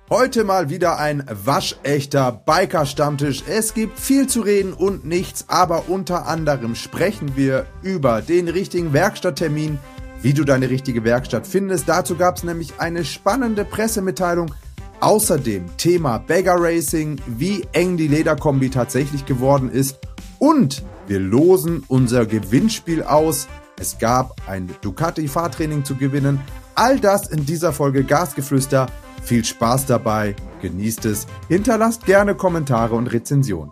Heute mal wieder ein waschechter Biker-Stammtisch. Es gibt viel zu reden und nichts, aber unter anderem sprechen wir über den richtigen Werkstatttermin, wie du deine richtige Werkstatt findest. Dazu gab es nämlich eine spannende Pressemitteilung. Außerdem Thema Bagger Racing, wie eng die Lederkombi tatsächlich geworden ist. Und wir losen unser Gewinnspiel aus. Es gab ein Ducati-Fahrtraining zu gewinnen. All das in dieser Folge Gasgeflüster. Viel Spaß dabei, genießt es, hinterlasst gerne Kommentare und Rezensionen.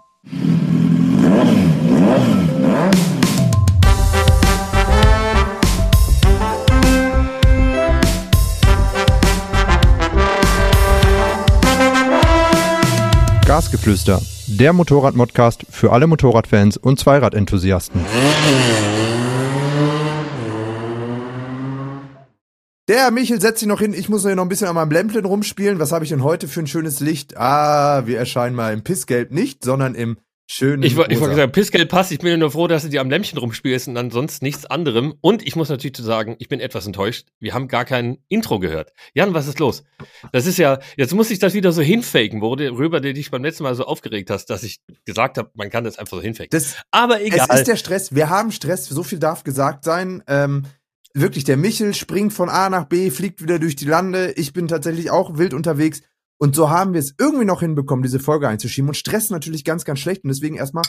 Gasgeflüster, der Motorrad-Modcast für alle Motorradfans und Zweiradenthusiasten. Der Michel setzt sich noch hin, ich muss hier noch ein bisschen an meinem Lämpchen rumspielen. Was habe ich denn heute für ein schönes Licht? Wir erscheinen mal im Pissgelb nicht, sondern im schönen Ich wollte Rosa. sagen, Pissgelb passt. Ich bin ja nur froh, dass du dir am Lämpchen rumspielst und ansonsten nichts anderem. Und ich muss natürlich sagen, ich bin etwas enttäuscht. Wir haben gar kein Intro gehört. Jan, was ist los? Das ist ja, jetzt muss ich das wieder so hinfaken, worüber du dich beim letzten Mal so aufgeregt hast, dass ich gesagt habe, man kann das einfach so hinfaken. Aber egal. Es ist der Stress, wir haben Stress, so viel darf gesagt sein. Wirklich, der Michel springt von A nach B, fliegt wieder durch die Lande. Ich bin tatsächlich auch wild unterwegs. Und so haben wir es irgendwie noch hinbekommen, diese Folge einzuschieben. Und Stress natürlich ganz, ganz schlecht. Und deswegen erstmal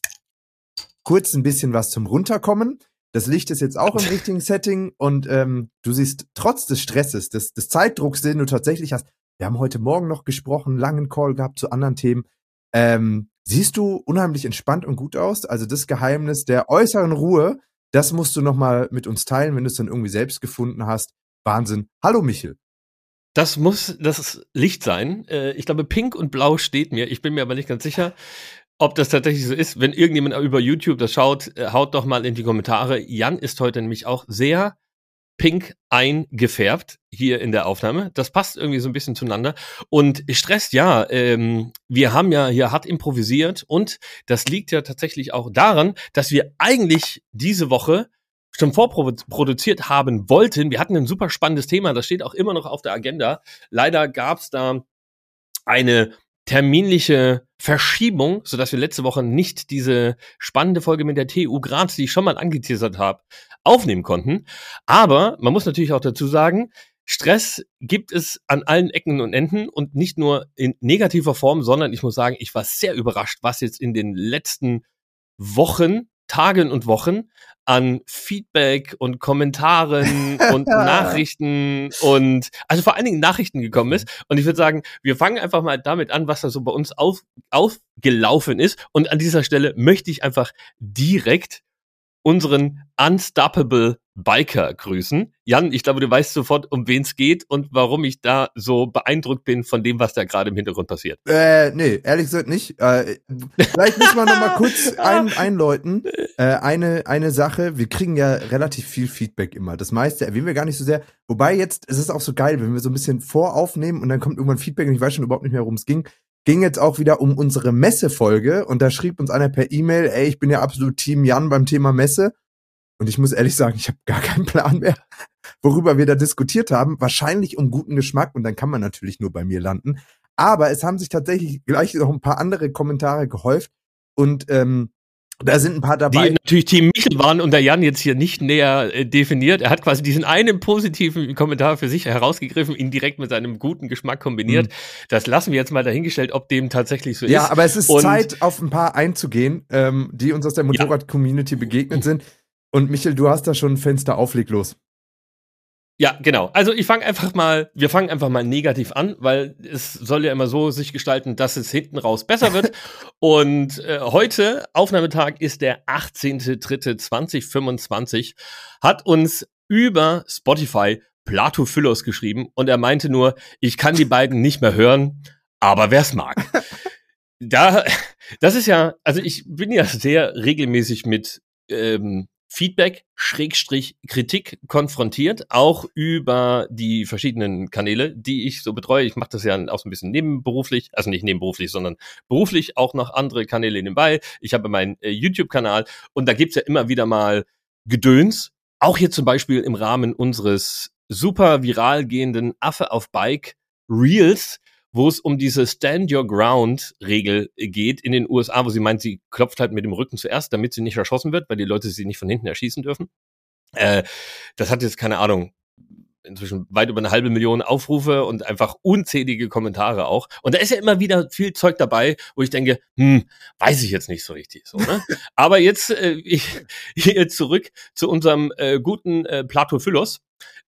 kurz ein bisschen was zum Runterkommen. Das Licht ist jetzt auch im richtigen Setting. Und du siehst, trotz des Stresses, des Zeitdrucks, den du tatsächlich hast, wir haben heute Morgen noch gesprochen, langen Call gehabt zu anderen Themen. Siehst du unheimlich entspannt und gut aus. Also das Geheimnis der äußeren Ruhe, das musst du noch mal mit uns teilen, wenn du es dann irgendwie selbst gefunden hast. Wahnsinn. Hallo Michel. Das muss das Licht sein. Ich glaube, pink und blau steht mir. Ich bin mir aber nicht ganz sicher, ob das tatsächlich so ist. Wenn irgendjemand über YouTube das schaut, haut doch mal in die Kommentare. Jan ist heute nämlich auch sehr pink eingefärbt hier in der Aufnahme. Das passt irgendwie so ein bisschen zueinander. Und Stress, ja, wir haben ja hier hart improvisiert und das liegt ja tatsächlich auch daran, dass wir eigentlich diese Woche schon vorproduziert haben wollten. Wir hatten ein super spannendes Thema, das steht auch immer noch auf der Agenda. Leider gab es da eine terminliche Verschiebung, sodass wir letzte Woche nicht diese spannende Folge mit der TU Graz, die ich schon mal angeteasert habe, aufnehmen konnten. Aber man muss natürlich auch dazu sagen, Stress gibt es an allen Ecken und Enden und nicht nur in negativer Form, sondern ich muss sagen, ich war sehr überrascht, was jetzt in den letzten Tagen und Wochen an Feedback und Kommentaren und Nachrichten und also vor allen Dingen Nachrichten gekommen ist. Und ich würde sagen, wir fangen einfach mal damit an, was da so bei uns aufgelaufen ist. Und an dieser Stelle möchte ich einfach direkt unseren Unstoppable Biker grüßen. Jan, ich glaube, du weißt sofort, um wen es geht und warum ich da so beeindruckt bin von dem, was da gerade im Hintergrund passiert. Nee, ehrlich gesagt nicht. Vielleicht müssen wir noch mal kurz einläuten. Eine Sache, wir kriegen ja relativ viel Feedback immer. Das meiste erwähnen wir gar nicht so sehr. Wobei jetzt, es ist auch so geil, wenn wir so ein bisschen voraufnehmen und dann kommt irgendwann Feedback und ich weiß schon überhaupt nicht mehr, worum es ging. Ging jetzt auch wieder um unsere Messefolge und da schrieb uns einer per E-Mail, ich bin ja absolut Team Jan beim Thema Messe. Und ich muss ehrlich sagen, ich habe gar keinen Plan mehr, worüber wir da diskutiert haben. Wahrscheinlich um guten Geschmack und dann kann man natürlich nur bei mir landen. Aber es haben sich tatsächlich gleich noch ein paar andere Kommentare gehäuft und da sind ein paar dabei. Die natürlich Team Michel waren und der Jan jetzt hier nicht näher definiert. Er hat quasi diesen einen positiven Kommentar für sich herausgegriffen, ihn direkt mit seinem guten Geschmack kombiniert. Das lassen wir jetzt mal dahingestellt, ob dem tatsächlich so ist. Ja, aber es ist Zeit, auf ein paar einzugehen, die uns aus der Motorrad-Community begegnet sind. Und Michel, du hast da schon ein Fenster, aufleg los. Ja, genau. Also wir fangen einfach mal negativ an, weil es soll ja immer so sich gestalten, dass es hinten raus besser wird. Und heute, Aufnahmetag, ist der 18.03.2025, hat uns über Spotify Plato Füllos geschrieben und er meinte nur, ich kann die beiden nicht mehr hören, aber wer's mag. Das ist ja, also ich bin ja sehr regelmäßig mit Feedback, Kritik konfrontiert, auch über die verschiedenen Kanäle, die ich so betreue. Ich mache das ja auch so ein bisschen nebenberuflich, also nicht nebenberuflich, sondern beruflich auch noch andere Kanäle nebenbei. Ich habe meinen YouTube-Kanal und da gibt's ja immer wieder mal Gedöns, auch hier zum Beispiel im Rahmen unseres super viral gehenden Affe auf Bike Reels, wo es um diese Stand-Your-Ground-Regel geht in den USA, wo sie meint, sie klopft halt mit dem Rücken zuerst, damit sie nicht erschossen wird, weil die Leute sie nicht von hinten erschießen dürfen. Das hat jetzt, keine Ahnung, inzwischen weit über 500.000 Aufrufe und einfach unzählige Kommentare auch. Und da ist ja immer wieder viel Zeug dabei, wo ich denke, weiß ich jetzt nicht so richtig. So, ne? Aber jetzt hier zurück zu unserem guten Plato Phylos.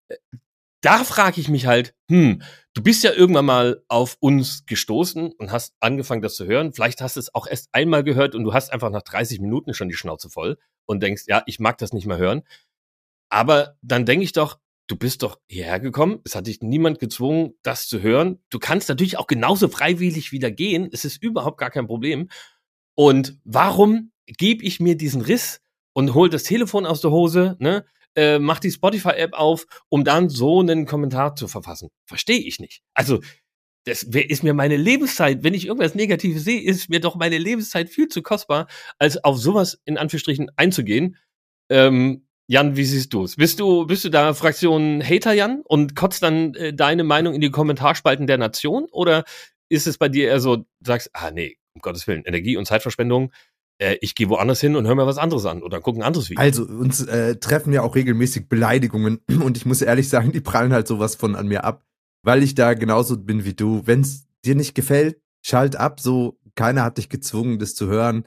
Da frage ich mich halt, du bist ja irgendwann mal auf uns gestoßen und hast angefangen, das zu hören. Vielleicht hast du es auch erst einmal gehört und du hast einfach nach 30 Minuten schon die Schnauze voll und denkst, ja, ich mag das nicht mehr hören. Aber dann denke ich doch, du bist doch hierher gekommen, es hat dich niemand gezwungen, das zu hören. Du kannst natürlich auch genauso freiwillig wieder gehen, es ist überhaupt gar kein Problem. Und warum gebe ich mir diesen Riss und hol das Telefon aus der Hose, ne? Mach die Spotify-App auf, um dann so einen Kommentar zu verfassen? Verstehe ich nicht. Also, das ist mir meine Lebenszeit, wenn ich irgendwas Negatives sehe, ist mir doch meine Lebenszeit viel zu kostbar, als auf sowas in Anführungsstrichen einzugehen. Jan, wie siehst du es? Bist du da Fraktion Hater, Jan, und kotzt dann deine Meinung in die Kommentarspalten der Nation? Oder ist es bei dir eher so, du sagst, nee, um Gottes Willen, Energie- und Zeitverschwendung, ich gehe woanders hin und höre mir was anderes an oder gucke ein anderes Video? Also, uns treffen ja auch regelmäßig Beleidigungen und ich muss ehrlich sagen, die prallen halt sowas von an mir ab, weil ich da genauso bin wie du. Wenn es dir nicht gefällt, schalt ab, so, keiner hat dich gezwungen, das zu hören.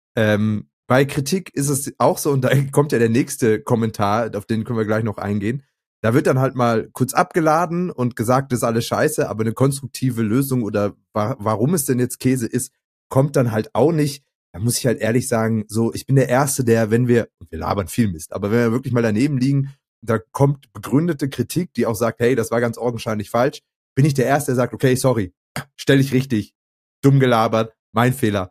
Bei Kritik ist es auch so, und da kommt ja der nächste Kommentar, auf den können wir gleich noch eingehen. Da wird dann halt mal kurz abgeladen und gesagt, das ist alles scheiße, aber eine konstruktive Lösung oder warum es denn jetzt Käse ist, kommt dann halt auch nicht. Da muss ich halt ehrlich sagen, so, ich bin der Erste, der, wenn wir labern viel Mist, aber wenn wir wirklich mal daneben liegen, da kommt begründete Kritik, die auch sagt, hey, das war ganz augenscheinlich falsch, bin ich der Erste, der sagt, okay, sorry, stell ich richtig, dumm gelabert, mein Fehler.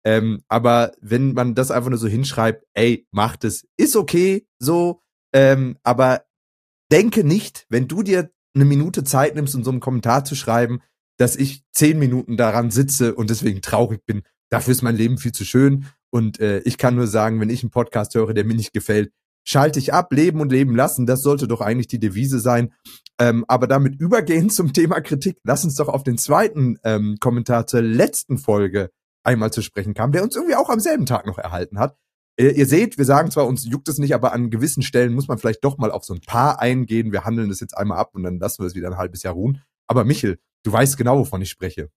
Aber wenn man das einfach nur so hinschreibt, ey, macht es, ist okay, so, aber denke nicht, wenn du dir eine Minute Zeit nimmst, um so einen Kommentar zu schreiben, dass ich 10 Minuten daran sitze und deswegen traurig bin. Dafür ist mein Leben viel zu schön und ich kann nur sagen, wenn ich einen Podcast höre, der mir nicht gefällt, schalte ich ab, leben und leben lassen, das sollte doch eigentlich die Devise sein. Aber damit übergehen zum Thema Kritik, lass uns doch auf den zweiten Kommentar zur letzten Folge einmal zu sprechen kam, der uns irgendwie auch am selben Tag noch erhalten hat. Ihr seht, wir sagen zwar, uns juckt es nicht, aber an gewissen Stellen muss man vielleicht doch mal auf so ein paar eingehen. Wir handeln das jetzt einmal ab und dann lassen wir es wieder ein halbes Jahr ruhen. Aber Michel, du weißt genau, wovon ich spreche.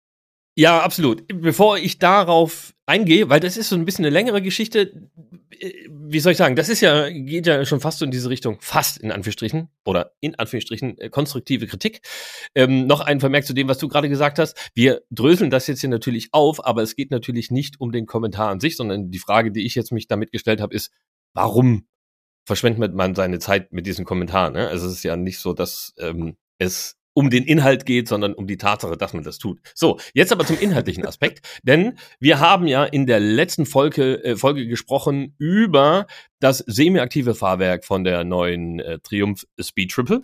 Ja, absolut. Bevor ich darauf eingehe, weil das ist so ein bisschen eine längere Geschichte, wie soll ich sagen, das geht ja schon fast so in diese Richtung, fast in Anführungsstrichen, oder in Anführungsstrichen konstruktive Kritik. Noch ein Vermerk zu dem, was du gerade gesagt hast. Wir dröseln das jetzt hier natürlich auf, aber es geht natürlich nicht um den Kommentar an sich, sondern die Frage, die ich jetzt mich damit gestellt habe, ist, warum verschwendet man seine Zeit mit diesem Kommentar? Ne? Also es ist ja nicht so, dass es um den Inhalt geht, sondern um die Tatsache, dass man das tut. So, jetzt aber zum inhaltlichen Aspekt, denn wir haben ja in der letzten Folge gesprochen über das semi-aktive Fahrwerk von der neuen Triumph Speed Triple.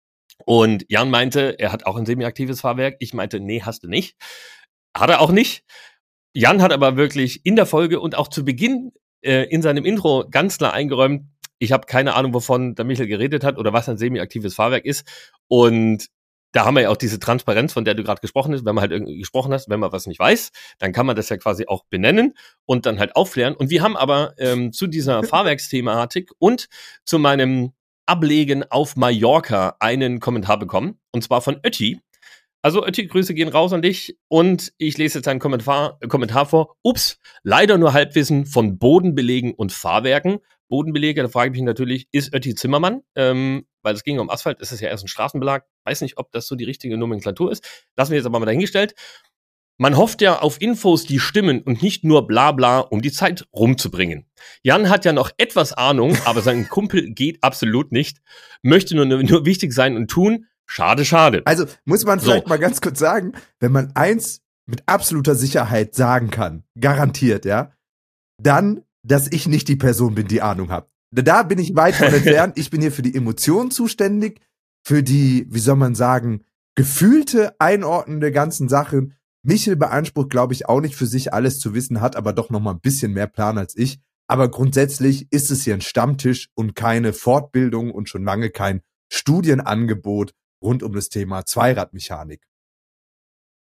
Und Jan meinte, er hat auch ein semi-aktives Fahrwerk. Ich meinte, nee, hast du nicht. Hat er auch nicht. Jan hat aber wirklich in der Folge und auch zu Beginn in seinem Intro ganz klar eingeräumt, ich habe keine Ahnung, wovon der Michael geredet hat oder was ein semi-aktives Fahrwerk ist. Und da haben wir ja auch diese Transparenz, von der du gerade gesprochen hast. Wenn man halt irgendwie gesprochen hast, wenn man was nicht weiß, dann kann man das ja quasi auch benennen und dann halt aufklären. Und wir haben aber zu dieser Fahrwerksthematik und zu meinem Ablegen auf Mallorca einen Kommentar bekommen. Und zwar von Ötti. Also Ötti, Grüße gehen raus an dich. Und ich lese jetzt einen Kommentar vor. Ups, leider nur Halbwissen von Bodenbelegen und Fahrwerken. Bodenbelege, da frage ich mich natürlich, ist Ötti Zimmermann? Weil es ging um Asphalt, ist es ja erst ein Straßenbelag. Weiß nicht, ob das so die richtige Nomenklatur ist. Lassen wir jetzt aber mal dahingestellt. Man hofft ja auf Infos, die stimmen und nicht nur Blabla, um die Zeit rumzubringen. Jan hat ja noch etwas Ahnung, aber sein Kumpel geht absolut nicht. Möchte nur wichtig sein und tun. Schade, schade. Also muss man vielleicht mal ganz kurz sagen, wenn man eins mit absoluter Sicherheit sagen kann, garantiert, ja, dann, dass ich nicht die Person bin, die Ahnung hat. Da bin ich weit von entfernt. Ich bin hier für die Emotionen zuständig, für die, wie soll man sagen, gefühlte Einordnung der ganzen Sachen. Michel beansprucht, glaube ich, auch nicht für sich alles zu wissen, hat aber doch noch mal ein bisschen mehr Plan als ich. Aber grundsätzlich ist es hier ein Stammtisch und keine Fortbildung und schon lange kein Studienangebot rund um das Thema Zweiradmechanik.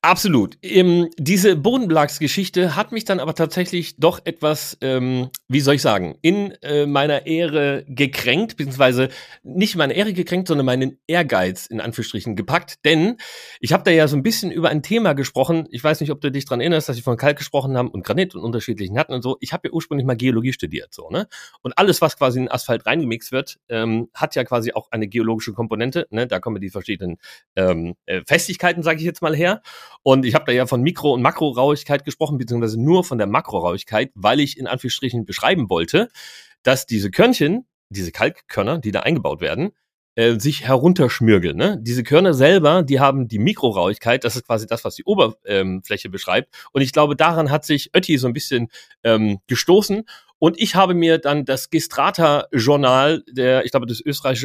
Absolut. Diese Bodenbelagsgeschichte hat mich dann aber tatsächlich doch etwas, wie soll ich sagen, in meiner Ehre gekränkt, beziehungsweise nicht meine Ehre gekränkt, sondern meinen Ehrgeiz in Anführungsstrichen gepackt. Denn ich habe da ja so ein bisschen über ein Thema gesprochen. Ich weiß nicht, ob du dich dran erinnerst, dass ich von Kalk gesprochen haben und Granit und unterschiedlichen Hatten und so. Ich habe ja ursprünglich mal Geologie studiert, so, ne? Und alles, was quasi in Asphalt reingemixt wird, hat ja quasi auch eine geologische Komponente, ne? Da kommen die verschiedenen Festigkeiten, sage ich jetzt mal, her. Und ich habe da ja von Mikro- und Makrorauigkeit gesprochen, beziehungsweise nur von der Makrorauigkeit, weil ich in Anführungsstrichen beschreiben wollte, dass diese Körnchen, diese Kalkkörner, die da eingebaut werden, sich herunterschmürgeln. Ne? Diese Körner selber, die haben die Mikrorauigkeit, das ist quasi das, was die Oberfläche beschreibt. Und ich glaube, daran hat sich Oetti so ein bisschen gestoßen. Und ich habe mir dann das Gestrata-Journal, ich glaube, das österreichische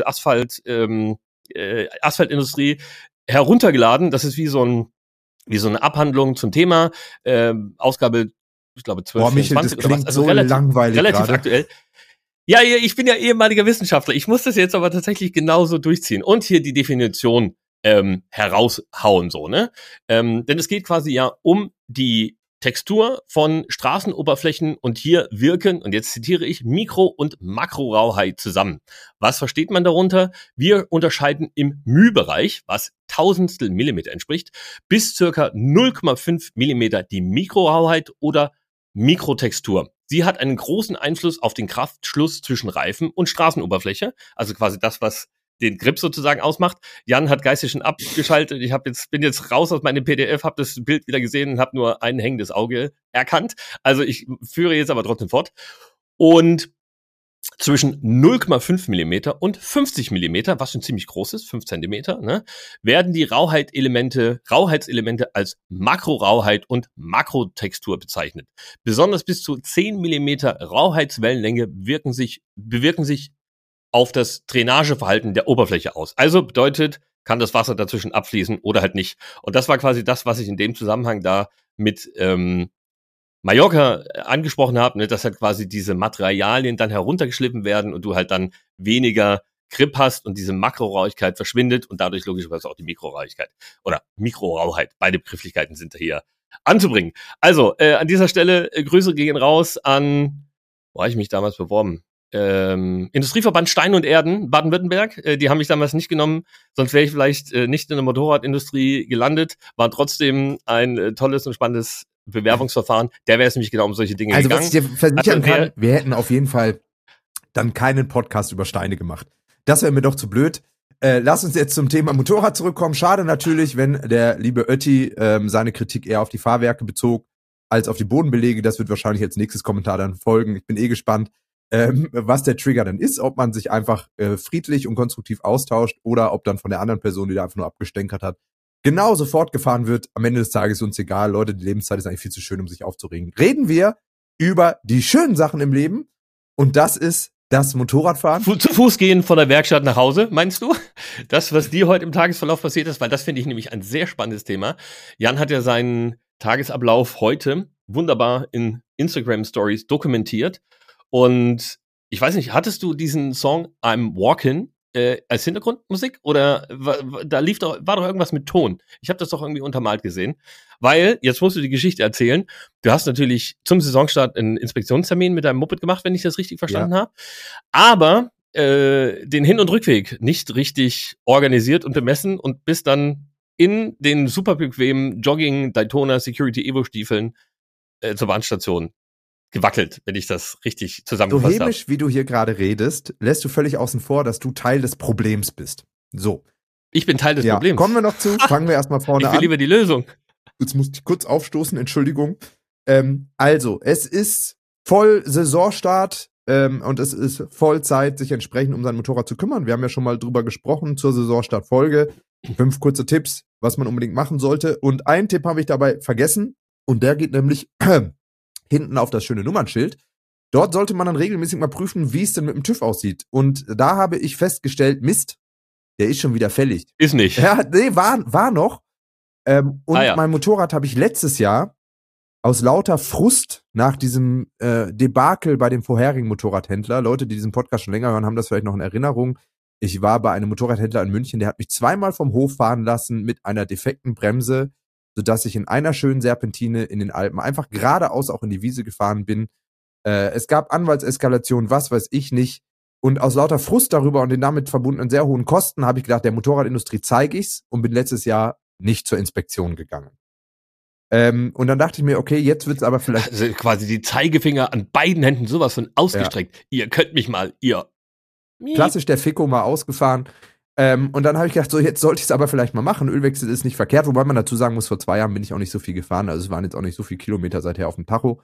Asphaltindustrie heruntergeladen. Das ist wie so eine Abhandlung zum Thema, Ausgabe, ich glaube, 12, Michel, 24 das oder was. klingt Also so langweilig relativ gerade. aktuell. Ja, ich bin ja ehemaliger Wissenschaftler. Ich muss das jetzt aber tatsächlich genauso durchziehen und hier die Definition heraushauen, so, ne? Denn es geht quasi ja um die Textur von Straßenoberflächen und hier wirken, und jetzt zitiere ich, Mikro- und Makrorauheit zusammen. Was versteht man darunter? Wir unterscheiden im μ-Bereich, was Tausendstel Millimeter entspricht, bis circa 0,5 Millimeter die Mikrorauheit oder Mikrotextur. Sie hat einen großen Einfluss auf den Kraftschluss zwischen Reifen und Straßenoberfläche, also quasi das, was den Grip sozusagen ausmacht. Jan hat geistig schon abgeschaltet. Ich bin jetzt raus aus meinem PDF, habe das Bild wieder gesehen und habe nur ein hängendes Auge erkannt. Also ich führe jetzt aber trotzdem fort. Und zwischen 0,5 Millimeter und 50 Millimeter, was schon ziemlich groß ist, 5 Zentimeter, ne, werden die Rauheitselemente als Makrorauheit und Makrotextur bezeichnet. Besonders bis zu 10 Millimeter Rauheitswellenlänge bewirken sich auf das Drainageverhalten der Oberfläche aus. Also bedeutet, kann das Wasser dazwischen abfließen oder halt nicht. Und das war quasi das, was ich in dem Zusammenhang da mit Mallorca angesprochen habe, ne, dass halt quasi diese Materialien dann heruntergeschliffen werden und du halt dann weniger Grip hast und diese Makrorauigkeit verschwindet und dadurch logischerweise auch die Mikrorauigkeit oder Mikrorauheit. Beide Begrifflichkeiten sind da hier anzubringen. Also, an dieser Stelle Grüße gehen raus an, wo habe ich mich damals beworben? Industrieverband Stein und Erden, Baden-Württemberg. Die haben mich damals nicht genommen, sonst wäre ich vielleicht nicht in der Motorradindustrie gelandet. War trotzdem ein tolles und spannendes Bewerbungsverfahren. Der wäre es nämlich genau um solche Dinge gegangen. Also was ich dir versichern kann, wir hätten auf jeden Fall dann keinen Podcast über Steine gemacht. Das wäre mir doch zu blöd. Lass uns jetzt zum Thema Motorrad zurückkommen. Schade natürlich, wenn der liebe Oetti seine Kritik eher auf die Fahrwerke bezog als auf die Bodenbelege. Das wird wahrscheinlich als nächstes Kommentar dann folgen. Ich bin gespannt, was der Trigger dann ist, ob man sich einfach friedlich und konstruktiv austauscht oder ob dann von der anderen Person, die da einfach nur abgestänkert hat, genauso fortgefahren wird. Am Ende des Tages ist uns egal. Leute, die Lebenszeit ist eigentlich viel zu schön, um sich aufzuregen. Reden wir über die schönen Sachen im Leben und das ist das Motorradfahren. Zu Fuß gehen von der Werkstatt nach Hause, meinst du? Das, was dir heute im Tagesverlauf passiert ist, weil das finde ich nämlich ein sehr spannendes Thema. Jan hat ja seinen Tagesablauf heute wunderbar in Instagram-Stories dokumentiert. Und ich weiß nicht, hattest du diesen Song I'm Walkin' als Hintergrundmusik? Oder war doch irgendwas mit Ton? Ich habe das doch irgendwie untermalt gesehen. Weil, jetzt musst du die Geschichte erzählen, du hast natürlich zum Saisonstart einen Inspektionstermin mit deinem Moped gemacht, wenn ich das richtig verstanden habe. Aber den Hin- und Rückweg nicht richtig organisiert und bemessen und bist dann in den super bequemen Jogging Daytona Security Evo Stiefeln zur Bahnstation gewackelt, wenn ich das richtig zusammengefasst habe. So hämisch, wie du hier gerade redest, lässt du völlig außen vor, dass du Teil des Problems bist. So. Ich bin Teil des Problems. Kommen wir noch zu, fangen wir erstmal vorne an. Ich will lieber die Lösung. Jetzt muss ich kurz aufstoßen, Entschuldigung. Also, es ist voll Saisonstart und es ist voll Zeit, sich entsprechend um sein Motorrad zu kümmern. Wir haben ja schon mal drüber gesprochen zur Saisonstart-Folge. 5 kurze Tipps, was man unbedingt machen sollte. Und einen Tipp habe ich dabei vergessen und der geht nämlich hinten auf das schöne Nummernschild. Dort sollte man dann regelmäßig mal prüfen, wie es denn mit dem TÜV aussieht. Und da habe ich festgestellt, Mist, der ist schon wieder fällig. Ist nicht. Ja, nee, war noch. Mein Motorrad habe ich letztes Jahr aus lauter Frust nach diesem Debakel bei dem vorherigen Motorradhändler, Leute, die diesen Podcast schon länger hören, haben das vielleicht noch in Erinnerung. Ich war bei einem Motorradhändler in München, der hat mich zweimal vom Hof fahren lassen mit einer defekten Bremse. sodass ich in einer schönen Serpentine in den Alpen einfach geradeaus auch in die Wiese gefahren bin. Es gab Anwaltseskalationen, was weiß ich nicht. Und aus lauter Frust darüber und den damit verbundenen sehr hohen Kosten habe ich gedacht, der Motorradindustrie zeige ich's und bin letztes Jahr nicht zur Inspektion gegangen. Und dann dachte ich mir, okay, jetzt wird's aber vielleicht... Also quasi die Zeigefinger an beiden Händen sowas von ausgestreckt. Ja. Ihr könnt mich mal, ihr... Klassisch der Ficko mal ausgefahren. Und dann habe ich gedacht, so jetzt sollte ich es aber vielleicht mal machen. Ölwechsel ist nicht verkehrt, wobei man dazu sagen muss, vor 2 Jahren bin ich auch nicht so viel gefahren. Also es waren jetzt auch nicht so viele Kilometer seither auf dem Tacho.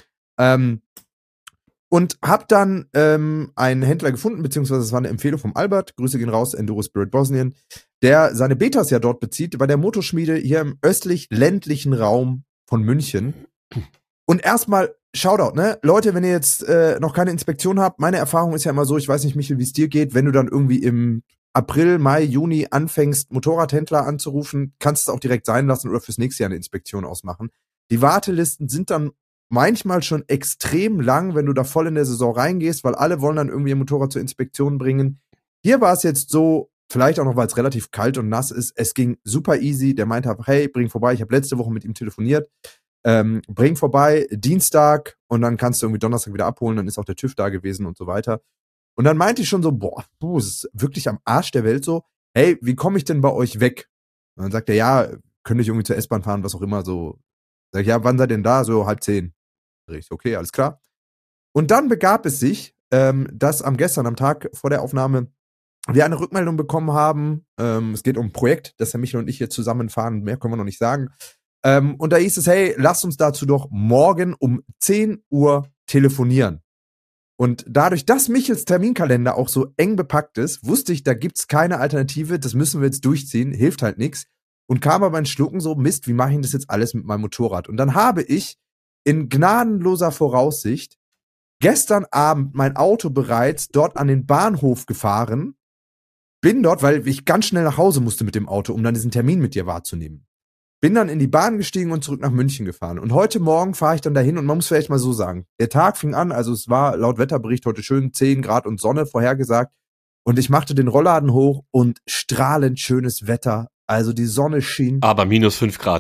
Und hab dann einen Händler gefunden, beziehungsweise es war eine Empfehlung vom Albert, Grüße gehen raus, Enduro Spirit Bosnien, der seine Betas ja dort bezieht, bei der Motoschmiede hier im östlich-ländlichen Raum von München. Und erstmal Shoutout, ne? Leute, wenn ihr jetzt noch keine Inspektion habt, meine Erfahrung ist ja immer so, ich weiß nicht, Michael, wie es dir geht, wenn du dann irgendwie im April, Mai, Juni anfängst, Motorradhändler anzurufen, kannst du es auch direkt sein lassen oder fürs nächste Jahr eine Inspektion ausmachen. Die Wartelisten sind dann manchmal schon extrem lang, wenn du da voll in der Saison reingehst, weil alle wollen dann irgendwie ihr Motorrad zur Inspektion bringen. Hier war es jetzt so, vielleicht auch noch, weil es relativ kalt und nass ist, es ging super easy. Der meinte einfach, hey, bring vorbei. Ich habe letzte Woche mit ihm telefoniert. Bring vorbei, Dienstag, und dann kannst du irgendwie Donnerstag wieder abholen, dann ist auch der TÜV da gewesen und so weiter. Und dann meinte ich schon so, es ist wirklich am Arsch der Welt so, hey, wie komme ich denn bei euch weg? Und dann sagt er, ja, könnte ich irgendwie zur S-Bahn fahren, was auch immer, so. Sag ich, ja, wann seid ihr denn da? So 9:30. Okay, alles klar. Und dann begab es sich, dass am Tag vor der Aufnahme, wir eine Rückmeldung bekommen haben. Es geht um ein Projekt, das Herr Michel und ich hier zusammenfahren, mehr können wir noch nicht sagen. Und da hieß es, hey, lasst uns dazu doch morgen um 10 Uhr telefonieren. Und dadurch, dass Michels Terminkalender auch so eng bepackt ist, wusste ich, da gibt's keine Alternative, das müssen wir jetzt durchziehen, hilft halt nichts. Und kam aber ein Schlucken so, Mist, wie mache ich das jetzt alles mit meinem Motorrad? Und dann habe ich in gnadenloser Voraussicht gestern Abend mein Auto bereits dort an den Bahnhof gefahren, bin dort, weil ich ganz schnell nach Hause musste mit dem Auto, um dann diesen Termin mit dir wahrzunehmen. Bin dann in die Bahn gestiegen und zurück nach München gefahren. Und heute Morgen fahre ich dann dahin und man muss vielleicht mal so sagen, der Tag fing an, also es war laut Wetterbericht heute schön 10 Grad und Sonne vorhergesagt. Und ich machte den Rollladen hoch und strahlend schönes Wetter. Also die Sonne schien. Aber -5 Grad.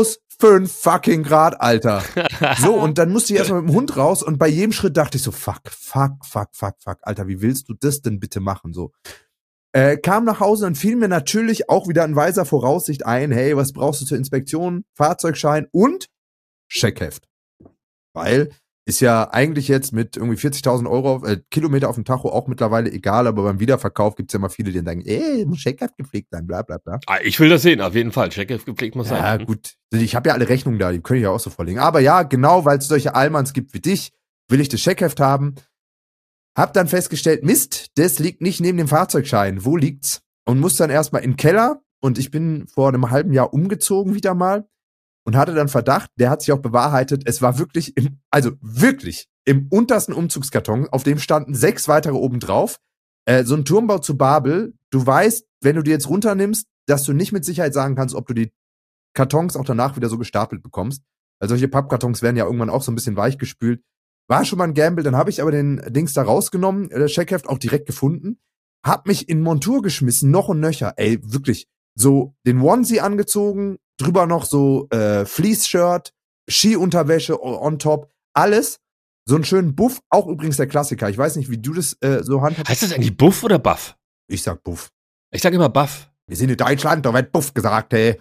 -5 fucking Grad, Alter. So, und dann musste ich erstmal mit dem Hund raus und bei jedem Schritt dachte ich so, fuck. Alter, wie willst du das denn bitte machen? So. Kam nach Hause und fiel mir natürlich auch wieder in weiser Voraussicht ein, hey, was brauchst du zur Inspektion? Fahrzeugschein und Checkheft. Weil ist ja eigentlich jetzt mit irgendwie 40.000 Euro Kilometer auf dem Tacho auch mittlerweile egal, aber beim Wiederverkauf gibt's ja immer viele, die dann sagen, muss Checkheft gepflegt sein, bla bla bla. Ich will das sehen, auf jeden Fall. Checkheft gepflegt muss sein. Ja, gut. Ich habe ja alle Rechnungen da, die können ich ja auch so vorlegen. Aber ja, genau, weil es solche Allmanns gibt wie dich, will ich das Checkheft haben. Hab dann festgestellt, Mist, das liegt nicht neben dem Fahrzeugschein. Wo liegt's? Und muss dann erstmal in den Keller. Und ich bin vor einem halben Jahr umgezogen wieder mal und hatte dann Verdacht, der hat sich auch bewahrheitet. Es war wirklich im untersten Umzugskarton, auf dem standen 6 weitere oben drauf. So ein Turmbau zu Babel. Du weißt, wenn du die jetzt runternimmst, dass du nicht mit Sicherheit sagen kannst, ob du die Kartons auch danach wieder so gestapelt bekommst. Weil solche Pappkartons werden ja irgendwann auch so ein bisschen weichgespült. War schon mal ein Gamble, dann habe ich aber den Dings da rausgenommen, das Checkheft auch direkt gefunden, hab mich in Montur geschmissen, noch und nöcher, ey, wirklich, so den Onesie angezogen, drüber noch so Fleece-Shirt, Skiunterwäsche on top, alles, so einen schönen Buff, auch übrigens der Klassiker, ich weiß nicht, wie du das so handhabst. Heißt das eigentlich Buff oder Buff? Ich sag Buff. Ich sag immer Buff. Wir sind in Deutschland, da wird Buff gesagt, ey.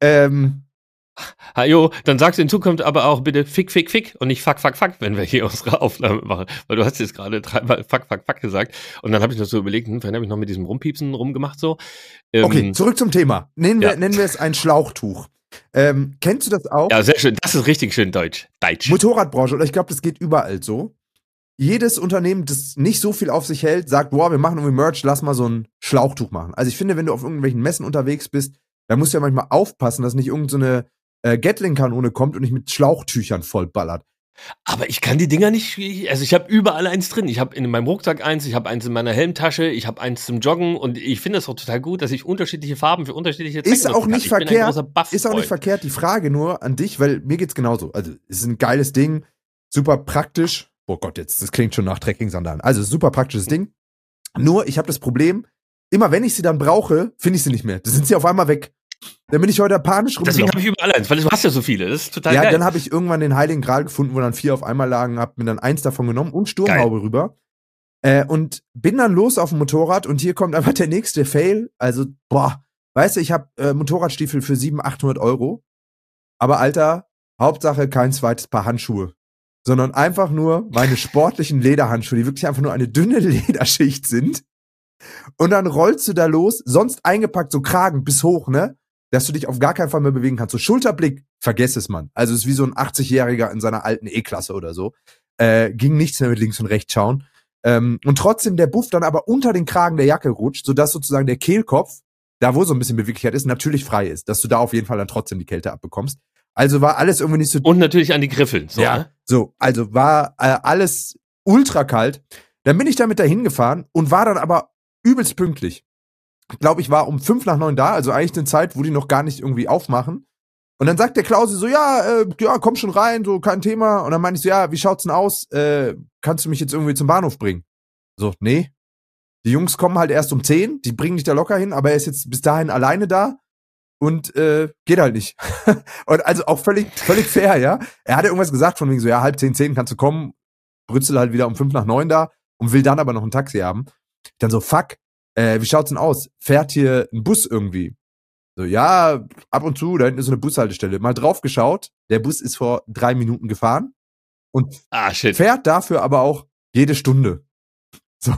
Jo, dann sagst du in Zukunft aber auch bitte Fick und nicht Fuck, wenn wir hier unsere Aufnahme machen. Weil du hast jetzt gerade 3-mal Fuck gesagt. Und dann habe ich noch so überlegt, vorhin habe ich noch mit diesem Rumpiepsen rumgemacht so. Okay, zurück zum Thema. Nennen wir es ein Schlauchtuch. Kennst du das auch? Ja, sehr schön. Das ist richtig schön deutsch. Motorradbranche, oder ich glaube, das geht überall so. Jedes Unternehmen, das nicht so viel auf sich hält, sagt, boah, wir machen irgendwie Merch, lass mal so ein Schlauchtuch machen. Also ich finde, wenn du auf irgendwelchen Messen unterwegs bist, dann musst du ja manchmal aufpassen, dass nicht irgendeine Gatling-Kanone kommt und nicht mit Schlauchtüchern vollballert. Aber ich kann die Dinger nicht, also ich habe überall eins drin. Ich habe in meinem Rucksack eins, ich habe eins in meiner Helmtasche, ich habe eins zum Joggen und ich finde das auch total gut, dass ich unterschiedliche Farben für unterschiedliche Zwecke Ist auch nicht kann. verkehrt. Ist auch nicht verkehrt. Die Frage nur an dich, weil mir geht's genauso. Also es ist ein geiles Ding, super praktisch. Oh Gott, das klingt schon nach Trekking-Sandalen. Also super praktisches Ding. Nur ich habe das Problem, immer wenn ich sie dann brauche, finde ich sie nicht mehr. Da sind sie auf einmal weg. Dann bin ich heute panisch Deswegen rumgelaufen. habe ich überall eins, weil du hast ja so viele. Das ist total Ja, geil. dann habe ich irgendwann den Heiligen Gral gefunden, wo dann 4 auf einmal lagen, hab mir dann 1 davon genommen und Sturmhaube rüber. Und bin dann los auf dem Motorrad und hier kommt einfach der nächste Fail. Also, weißt du, ich habe Motorradstiefel für 700-800 Euro. Aber Alter, Hauptsache kein zweites Paar Handschuhe. Sondern einfach nur meine sportlichen Lederhandschuhe, die wirklich einfach nur eine dünne Lederschicht sind. Und dann rollst du da los, sonst eingepackt, so Kragen bis hoch, ne? Dass du dich auf gar keinen Fall mehr bewegen kannst. So Schulterblick, vergess es, Mann. Also es ist wie so ein 80-Jähriger in seiner alten E-Klasse oder so. Ging nichts mehr mit links und rechts schauen. Und trotzdem der Buff dann aber unter den Kragen der Jacke rutscht, sodass sozusagen der Kehlkopf, da wo so ein bisschen Beweglichkeit ist, natürlich frei ist. Dass du da auf jeden Fall dann trotzdem die Kälte abbekommst. Also war alles irgendwie nicht so... Und natürlich an die Griffeln. So, ja, ne? so, also war alles ultra kalt. Dann bin ich damit dahin gefahren und war dann aber übelst pünktlich. Ich glaube, ich war um 5 nach 9 da, also eigentlich eine Zeit, wo die noch gar nicht irgendwie aufmachen. Und dann sagt der Klausi so, ja, komm schon rein, so, kein Thema. Und dann meinte ich so, ja, wie schaut's denn aus? Kannst du mich jetzt irgendwie zum Bahnhof bringen? So, nee. Die Jungs kommen halt erst um 10, die bringen dich da locker hin, aber er ist jetzt bis dahin alleine da. Und geht halt nicht. Und also auch völlig fair, ja. Er hatte irgendwas gesagt von wegen so, ja, 9:30, 10 kannst du kommen. Brützel halt wieder um 5 nach 9 da und will dann aber noch ein Taxi haben. Dann so, fuck, wie schaut's denn aus? Fährt hier ein Bus irgendwie? So, ja, ab und zu, da hinten ist so eine Bushaltestelle. Mal drauf geschaut, der Bus ist vor 3 Minuten gefahren und fährt dafür aber auch jede Stunde. So.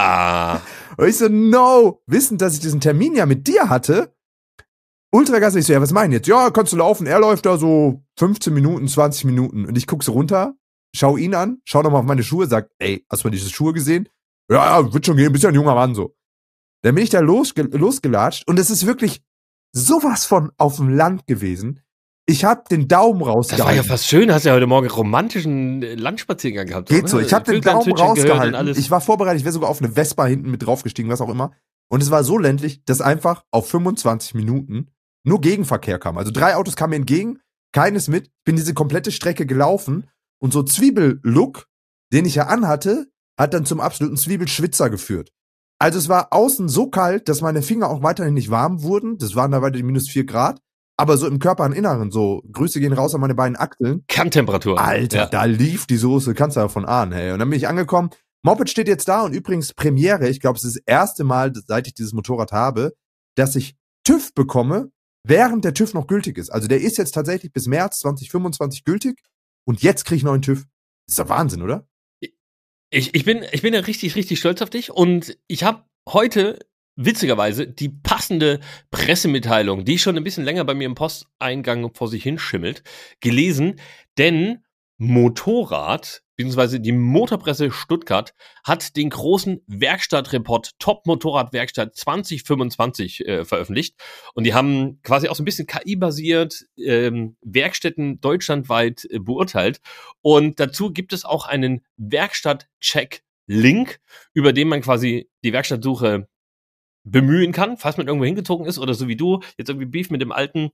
Und ich so, no, wissend, dass ich diesen Termin ja mit dir hatte, ultra ich so, ja, was meinen jetzt? Ja, kannst du laufen. Er läuft da so 15 Minuten, 20 Minuten. Und ich guck so runter, schau ihn an, schau nochmal auf meine Schuhe, sag, ey, hast du mal diese Schuhe gesehen? Ja, wird schon gehen, bist ja ein junger Mann, so. Dann bin ich da losgelatscht und es ist wirklich sowas von auf dem Land gewesen. Ich hab den Daumen rausgehalten. Das war ja fast schön, hast ja heute Morgen romantischen Landspaziergang gehabt. Geht so, ich hab den Daumen rausgehalten. Ich war vorbereitet, ich wäre sogar auf eine Vespa hinten mit draufgestiegen, was auch immer. Und es war so ländlich, dass einfach auf 25 Minuten nur Gegenverkehr kam. Also 3 Autos kamen mir entgegen, keines mit. Ich bin diese komplette Strecke gelaufen und so Zwiebellook, den ich ja anhatte, hat dann zum absoluten Zwiebelschwitzer geführt. Also es war außen so kalt, dass meine Finger auch weiterhin nicht warm wurden. Das waren da weiter die -4 Grad. Aber so im Körperinneren, so Grüße gehen raus an meine beiden Achseln. Kerntemperatur. Alter, da lief die Soße, kannst du davon ahnen, hey. Und dann bin ich angekommen. Moped steht jetzt da und übrigens Premiere, ich glaube, es ist das erste Mal, seit ich dieses Motorrad habe, dass ich TÜV bekomme, während der TÜV noch gültig ist. Also der ist jetzt tatsächlich bis März 2025 gültig und jetzt kriege ich neuen TÜV. Das ist doch Wahnsinn, oder? Ich bin ja richtig, richtig stolz auf dich und ich habe heute witzigerweise die passende Pressemitteilung, die schon ein bisschen länger bei mir im Posteingang vor sich hinschimmelt, gelesen, denn Motorrad, beziehungsweise die Motorpresse Stuttgart, hat den großen Werkstattreport Top Motorradwerkstatt 2025 veröffentlicht. Und die haben quasi auch so ein bisschen KI-basiert Werkstätten deutschlandweit beurteilt. Und dazu gibt es auch einen Werkstatt-Check-Link, über den man quasi die Werkstattsuche bemühen kann, falls man irgendwo hingezogen ist oder so wie du jetzt irgendwie Beef mit der alten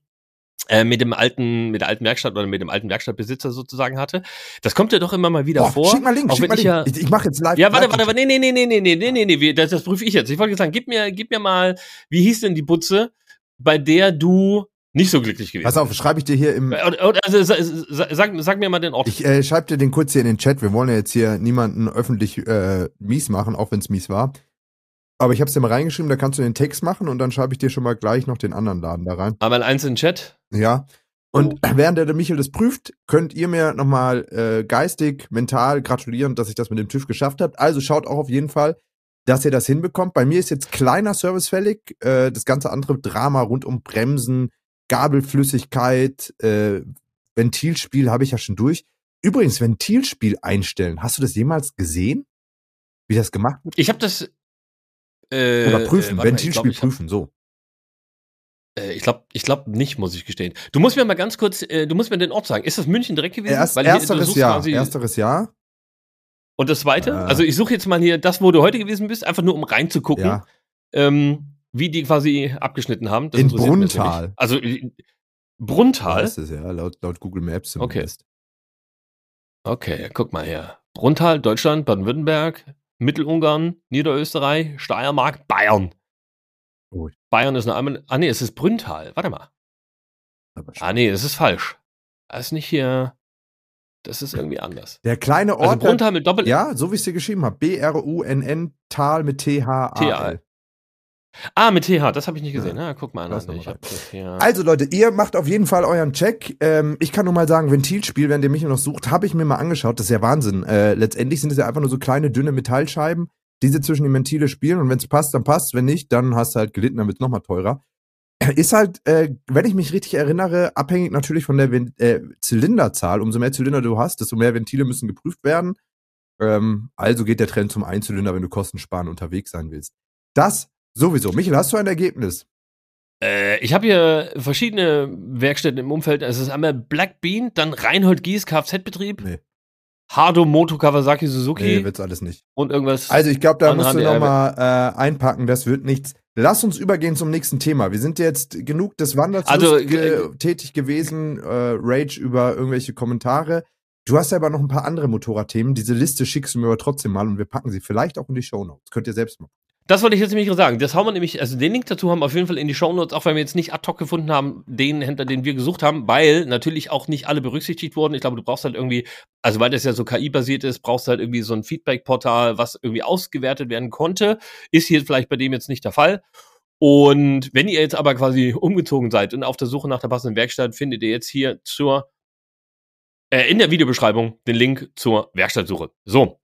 Werkstatt oder mit dem alten Werkstattbesitzer sozusagen hatte. Das kommt ja doch immer mal wieder vor. Schick mal Link, schick mal Link. Ich mach jetzt live. Ja, warte, nee, das prüfe ich jetzt. Ich wollte sagen, gib mir mal, wie hieß denn die Butze, bei der du nicht so glücklich gewesen bist? Pass auf, schreibe ich dir hier im... Also, sag mir mal den Ort. Ich schreibe dir den kurz hier in den Chat. Wir wollen ja jetzt hier niemanden öffentlich mies machen, auch wenn es mies war. Aber ich habe es dir mal reingeschrieben, da kannst du den Text machen und dann schreibe ich dir schon mal gleich noch den anderen Laden da rein. Aber einen einzelnen Chat? Ja. Und während der Michael das prüft, könnt ihr mir nochmal geistig, mental gratulieren, dass ich das mit dem TÜV geschafft habe. Also schaut auch auf jeden Fall, dass ihr das hinbekommt. Bei mir ist jetzt kleiner Service fällig. Das ganze andere Drama rund um Bremsen, Gabelflüssigkeit, Ventilspiel habe ich ja schon durch. Übrigens, Ventilspiel einstellen. Hast du das jemals gesehen? Wie das gemacht wird? Ich habe das oder prüfen, Ventilspiel prüfen, so. Ich glaube nicht, muss ich gestehen. Du musst mir mal ganz kurz, du musst mir den Ort sagen. Ist das München direkt gewesen? Ersteres Jahr. Und das zweite? Also ich suche jetzt mal hier das, wo du heute gewesen bist, einfach nur um reinzugucken, wie die quasi abgeschnitten haben. Das in Brunnthal. Also Brunnthal? Das ist ja laut Google Maps zumindest. Okay, guck mal her. Brunnthal, Deutschland, Baden-Württemberg, Mittelungarn, Niederösterreich, Steiermark, Bayern. Oh. Bayern ist eine nee, es ist Brünntal. Warte mal. Nee, das ist falsch. Das ist nicht hier. Das ist irgendwie anders. Der kleine Ort. Also Brünntal mit Doppel. Ja, so wie ich es dir geschrieben habe. B-R-U-N-N, Tal mit T-H-A-L. Mit TH, das habe ich nicht gesehen. Ja, guck mal an. Also Leute, ihr macht auf jeden Fall euren Check. Ich kann nur mal sagen, Ventilspiel, wenn ihr mich noch sucht, habe ich mir mal angeschaut. Das ist ja Wahnsinn. Letztendlich sind es ja einfach nur so kleine, dünne Metallscheiben, diese zwischen die Ventile spielen. Und wenn es passt, dann passt. Wenn nicht, dann hast du halt gelitten, dann wird es nochmal teurer. Ist halt, wenn ich mich richtig erinnere, abhängig natürlich von der Zylinderzahl. Umso mehr Zylinder du hast, desto mehr Ventile müssen geprüft werden. Also geht der Trend zum Einzylinder, wenn du kostensparend unterwegs sein willst. Das sowieso. Michael, hast du ein Ergebnis? Ich habe hier verschiedene Werkstätten im Umfeld. Es ist einmal Black Bean, dann Reinhold Gies, Kfz-Betrieb. Nee. Hardo, Moto, Kawasaki, Suzuki. Nee, wird's alles nicht. Und irgendwas. Also ich glaube, da musst du nochmal einpacken, das wird nichts. Lass uns übergehen zum nächsten Thema. Wir sind jetzt genug des Wanderzugs tätig gewesen, Rage über irgendwelche Kommentare. Du hast ja aber noch ein paar andere Motorradthemen. Diese Liste schickst du mir aber trotzdem mal und wir packen sie vielleicht auch in die Shownotes. Könnt ihr selbst machen. Das wollte ich jetzt nämlich sagen. Das hauen wir nämlich, also den Link dazu haben wir auf jeden Fall in die Shownotes, auch wenn wir jetzt nicht ad hoc gefunden haben, den Händler, den wir gesucht haben, weil natürlich auch nicht alle berücksichtigt wurden. Ich glaube, du brauchst halt irgendwie, also weil das ja so KI-basiert ist, brauchst du halt irgendwie so ein Feedback-Portal, was irgendwie ausgewertet werden konnte. Ist hier vielleicht bei dem jetzt nicht der Fall. Und wenn ihr jetzt aber quasi umgezogen seid und auf der Suche nach der passenden Werkstatt, findet ihr jetzt hier in der Videobeschreibung den Link zur Werkstattsuche. So.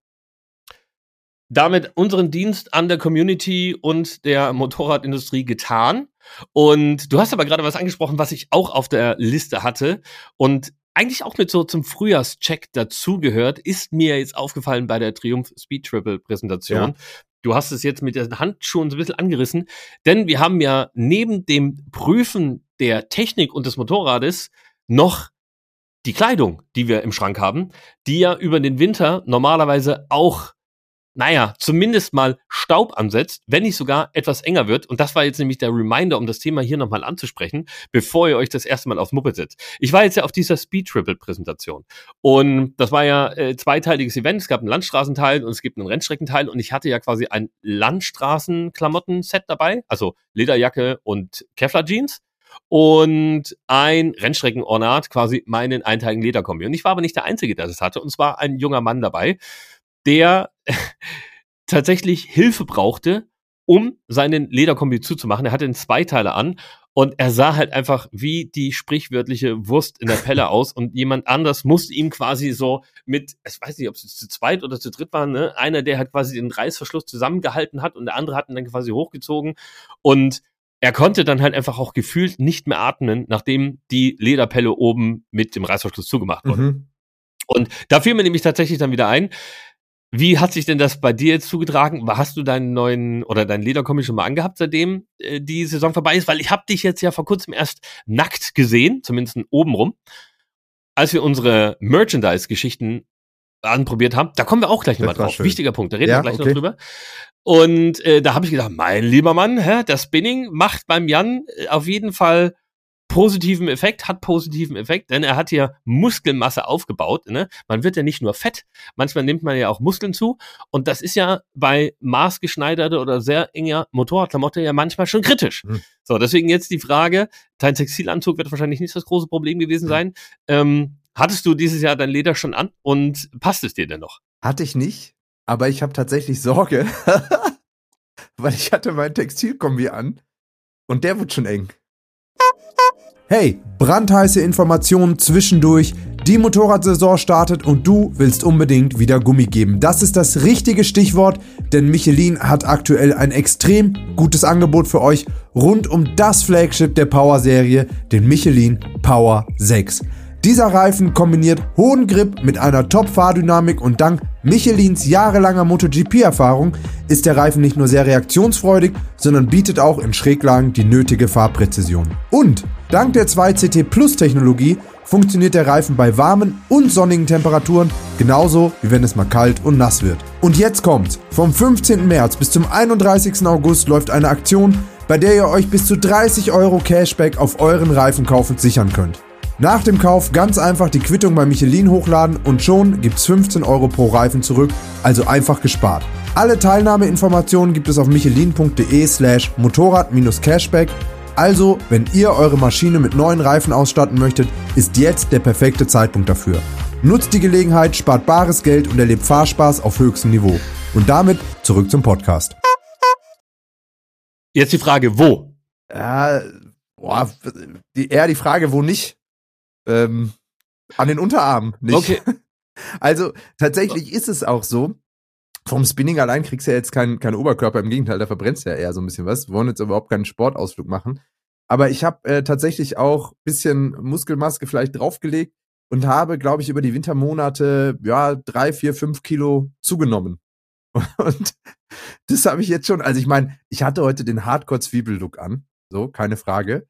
Damit unseren Dienst an der Community und der Motorradindustrie getan. Und du hast aber gerade was angesprochen, was ich auch auf der Liste hatte und eigentlich auch mit so zum Frühjahrscheck dazugehört, ist mir jetzt aufgefallen bei der Triumph Speed Triple Präsentation. Ja. Du hast es jetzt mit der Hand schon so ein bisschen angerissen, denn wir haben ja neben dem Prüfen der Technik und des Motorrades noch die Kleidung, die wir im Schrank haben, die ja über den Winter normalerweise auch zumindest mal Staub ansetzt, wenn nicht sogar etwas enger wird. Und das war jetzt nämlich der Reminder, um das Thema hier nochmal anzusprechen, bevor ihr euch das erste Mal aufs Moped setzt. Ich war jetzt ja auf dieser Speed-Triple-Präsentation. Und das war ja zweiteiliges Event. Es gab einen Landstraßenteil und es gibt einen Rennstreckenteil. Und ich hatte ja quasi ein Landstraßen-Klamotten-Set dabei, also Lederjacke und Kevlar-Jeans. Und ein Rennstreckenornat, quasi meinen einteiligen Lederkombi. Und ich war aber nicht der Einzige, der das hatte. Und zwar ein junger Mann dabei, der tatsächlich Hilfe brauchte, um seinen Lederkombi zuzumachen. Er hatte einen Zweiteiler an und er sah halt einfach wie die sprichwörtliche Wurst in der Pelle aus und jemand anders musste ihm quasi so mit, ich weiß nicht, ob es zu zweit oder zu dritt war, ne? Einer, der halt quasi den Reißverschluss zusammengehalten hat und der andere hat ihn dann quasi hochgezogen und er konnte dann halt einfach auch gefühlt nicht mehr atmen, nachdem die Lederpelle oben mit dem Reißverschluss zugemacht wurde. Mhm. Und da fiel mir nämlich tatsächlich dann wieder ein, wie hat sich denn das bei dir jetzt zugetragen? Hast du deinen neuen oder deinen Lederkombi schon mal angehabt, seitdem die Saison vorbei ist? Weil ich habe dich jetzt ja vor kurzem erst nackt gesehen, zumindest obenrum, als wir unsere Merchandise-Geschichten anprobiert haben. Da kommen wir auch gleich nochmal drauf. Schön. Wichtiger Punkt, da reden wir gleich noch drüber. Und da habe ich gedacht, mein lieber Mann, das Spinning macht beim Jan auf jeden Fall positiven Effekt, denn er hat hier Muskelmasse aufgebaut. Ne? Man wird ja nicht nur fett, manchmal nimmt man ja auch Muskeln zu und das ist ja bei maßgeschneiderter oder sehr enger Motorradklamotte ja manchmal schon kritisch. So, deswegen jetzt die Frage, dein Textilanzug wird wahrscheinlich nicht das große Problem gewesen sein. Hattest du dieses Jahr dein Leder schon an und passt es dir denn noch? Hatte ich nicht, aber ich habe tatsächlich Sorge, weil ich hatte mein Textilkombi an und der wird schon eng. Hey, brandheiße Informationen zwischendurch. Die Motorradsaison startet und du willst unbedingt wieder Gummi geben. Das ist das richtige Stichwort, denn Michelin hat aktuell ein extrem gutes Angebot für euch rund um das Flagship der Power-Serie, den Michelin Power 6. Dieser Reifen kombiniert hohen Grip mit einer Top-Fahrdynamik und dank Michelins jahrelanger MotoGP-Erfahrung ist der Reifen nicht nur sehr reaktionsfreudig, sondern bietet auch in Schräglagen die nötige Fahrpräzision. Und dank der 2CT-Plus-Technologie funktioniert der Reifen bei warmen und sonnigen Temperaturen genauso, wie wenn es mal kalt und nass wird. Und jetzt kommt's. Vom 15. März bis zum 31. August läuft eine Aktion, bei der ihr euch bis zu 30 € Cashback auf euren Reifenkauf sichern könnt. Nach dem Kauf ganz einfach die Quittung bei Michelin hochladen und schon gibt's 15 € pro Reifen zurück, also einfach gespart. Alle Teilnahmeinformationen gibt es auf michelin.de/Motorrad-Cashback. Also, wenn ihr eure Maschine mit neuen Reifen ausstatten möchtet, ist jetzt der perfekte Zeitpunkt dafür. Nutzt die Gelegenheit, spart bares Geld und erlebt Fahrspaß auf höchstem Niveau. Und damit zurück zum Podcast. Jetzt die Frage, wo? Ja, eher die Frage, wo nicht. An den Unterarmen nicht. Okay. Also, tatsächlich ist es auch so, vom Spinning allein kriegst du ja jetzt keinen Oberkörper, im Gegenteil, da verbrennst du ja eher so ein bisschen was. Wir wollen jetzt überhaupt keinen Sportausflug machen. Aber ich habe tatsächlich auch ein bisschen Muskelmaske vielleicht draufgelegt und habe, glaube ich, über die Wintermonate 3, 4, 5 Kilo zugenommen. Und das habe ich jetzt schon, also ich meine, ich hatte heute den Hardcore-Zwiebel-Look an, so, keine Frage.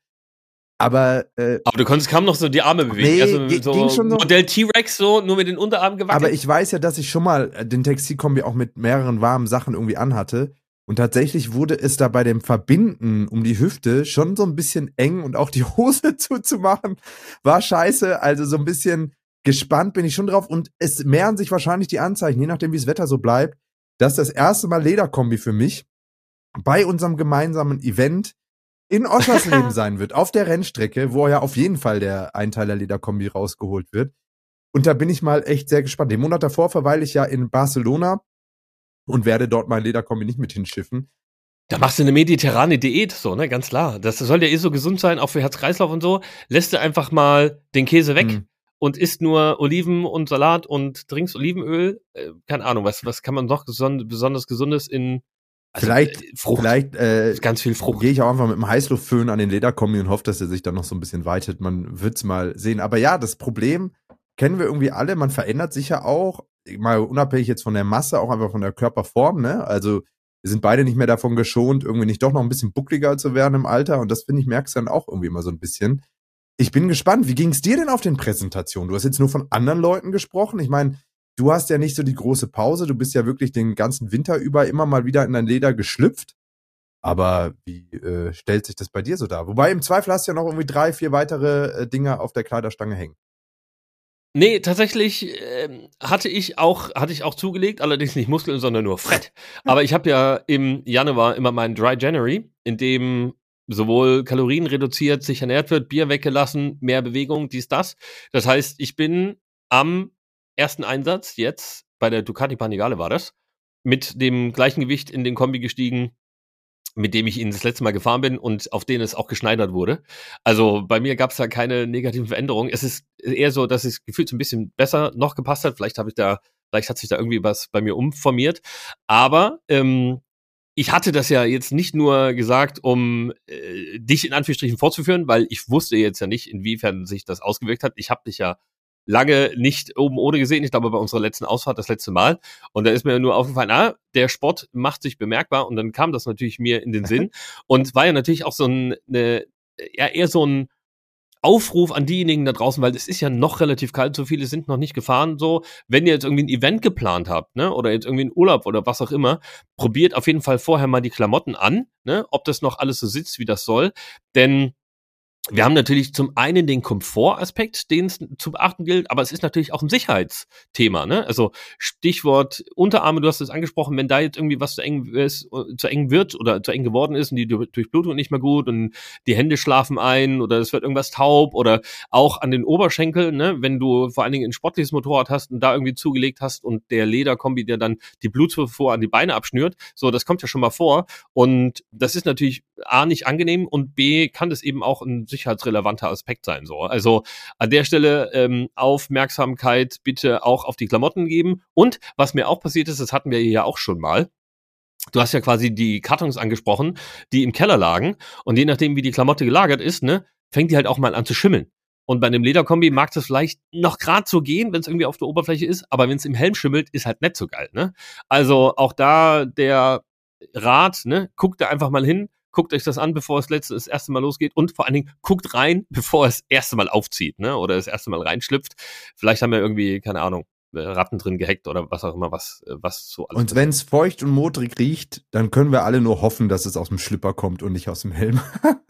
Aber du konntest kaum noch so die Arme bewegen. Nee, also ging so schon so. Modell T-Rex, so nur mit den Unterarmen gewackelt. Aber ich weiß ja, dass ich schon mal den Textilkombi auch mit mehreren warmen Sachen irgendwie anhatte. Und tatsächlich wurde es da bei dem Verbinden um die Hüfte schon so ein bisschen eng und auch die Hose zuzumachen war scheiße. Also so ein bisschen gespannt bin ich schon drauf. Und es mehren sich wahrscheinlich die Anzeichen, je nachdem, wie das Wetter so bleibt, dass das erste Mal Lederkombi für mich bei unserem gemeinsamen Event in Oschersleben sein wird, auf der Rennstrecke, wo ja auf jeden Fall der Einteiler Lederkombi rausgeholt wird. Und da bin ich mal echt sehr gespannt. Den Monat davor verweile ich ja in Barcelona und werde dort mein Lederkombi nicht mit hinschiffen. Da machst du eine mediterrane Diät, so, ne, ganz klar. Das soll ja so gesund sein, auch für Herz-Kreislauf und so. Lässt du einfach mal den Käse weg und isst nur Oliven und Salat und trinkst Olivenöl. Keine Ahnung, was kann man noch besonders Gesundes in Frucht. Vielleicht ganz viel Frucht. Gehe ich auch einfach mit dem Heißluftföhn an den Lederkombi und hoffe, dass er sich dann noch so ein bisschen weitet. Man wird's mal sehen. Aber ja, das Problem kennen wir irgendwie alle. Man verändert sich ja auch, mal unabhängig jetzt von der Masse, auch einfach von der Körperform, ne? Also wir sind beide nicht mehr davon geschont, irgendwie nicht doch noch ein bisschen buckliger zu werden im Alter. Und das, finde ich, merkst du dann auch irgendwie immer so ein bisschen. Ich bin gespannt. Wie ging's dir denn auf den Präsentationen? Du hast jetzt nur von anderen Leuten gesprochen. Ich meine, du hast ja nicht so die große Pause. Du bist ja wirklich den ganzen Winter über immer mal wieder in dein Leder geschlüpft. Aber wie stellt sich das bei dir so dar? Wobei im Zweifel hast du ja noch irgendwie 3, 4 weitere Dinge auf der Kleiderstange hängen. Nee, tatsächlich hatte ich auch zugelegt, allerdings nicht Muskeln, sondern nur Fett. Aber ich habe ja im Januar immer meinen Dry January, in dem sowohl Kalorien reduziert, sich ernährt wird, Bier weggelassen, mehr Bewegung, dies, das. Das heißt, ich bin am ersten Einsatz jetzt, bei der Ducati Panigale war das, mit dem gleichen Gewicht in den Kombi gestiegen, mit dem ich ihn das letzte Mal gefahren bin und auf den es auch geschneidert wurde. Also bei mir gab es da keine negativen Veränderungen. Es ist eher so, dass es gefühlt so ein bisschen besser noch gepasst hat. Vielleicht hat sich da irgendwie was bei mir umformiert. Aber ich hatte das ja jetzt nicht nur gesagt, um dich in Anführungsstrichen vorzuführen, weil ich wusste jetzt ja nicht, inwiefern sich das ausgewirkt hat. Ich habe dich ja lange nicht oben ohne gesehen. Ich glaube, bei unserer letzten Ausfahrt das letzte Mal. Und da ist mir nur aufgefallen, der Sport macht sich bemerkbar. Und dann kam das natürlich mir in den Sinn. Und war ja natürlich auch so eher so ein Aufruf an diejenigen da draußen, weil es ist ja noch relativ kalt, so viele sind noch nicht gefahren, so, wenn ihr jetzt irgendwie ein Event geplant habt, ne, oder jetzt irgendwie einen Urlaub oder was auch immer, probiert auf jeden Fall vorher mal die Klamotten an, ne, ob das noch alles so sitzt, wie das soll, denn wir haben natürlich zum einen den Komfortaspekt, den es zu beachten gilt, aber es ist natürlich auch ein Sicherheitsthema, ne? Also Stichwort Unterarme, du hast es angesprochen, wenn da jetzt irgendwie was zu eng wird oder zu eng geworden ist und die Durchblutung nicht mehr gut und die Hände schlafen ein oder es wird irgendwas taub oder auch an den Oberschenkeln, ne? Wenn du vor allen Dingen ein sportliches Motorrad hast und da irgendwie zugelegt hast und der Lederkombi dir dann die Blutzufuhr an die Beine abschnürt, so, das kommt ja schon mal vor und das ist natürlich A, nicht angenehm und B, kann das eben auch ein sicherheitsrelevanter Aspekt sein. So. Also an der Stelle Aufmerksamkeit bitte auch auf die Klamotten geben. Und was mir auch passiert ist, das hatten wir ja auch schon mal, du hast ja quasi die Kartons angesprochen, die im Keller lagen und je nachdem, wie die Klamotte gelagert ist, ne, fängt die halt auch mal an zu schimmeln. Und bei einem Lederkombi mag das vielleicht noch gerade so gehen, wenn es irgendwie auf der Oberfläche ist, aber wenn es im Helm schimmelt, ist halt nicht so geil. Ne? Also auch da der Rat, ne, guckt da einfach mal hin, guckt euch das an, bevor es das erste Mal losgeht und vor allen Dingen guckt rein, bevor es das erste Mal aufzieht, ne, oder das erste Mal reinschlüpft. Vielleicht haben wir irgendwie, keine Ahnung, Ratten drin gehackt oder was auch immer, was so alles. Und wenn es feucht und modrig riecht, dann können wir alle nur hoffen, dass es aus dem Schlipper kommt und nicht aus dem Helm.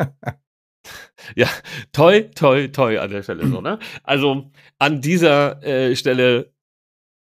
Ja, toi, toi, toi an der Stelle so, ne? Also an dieser Stelle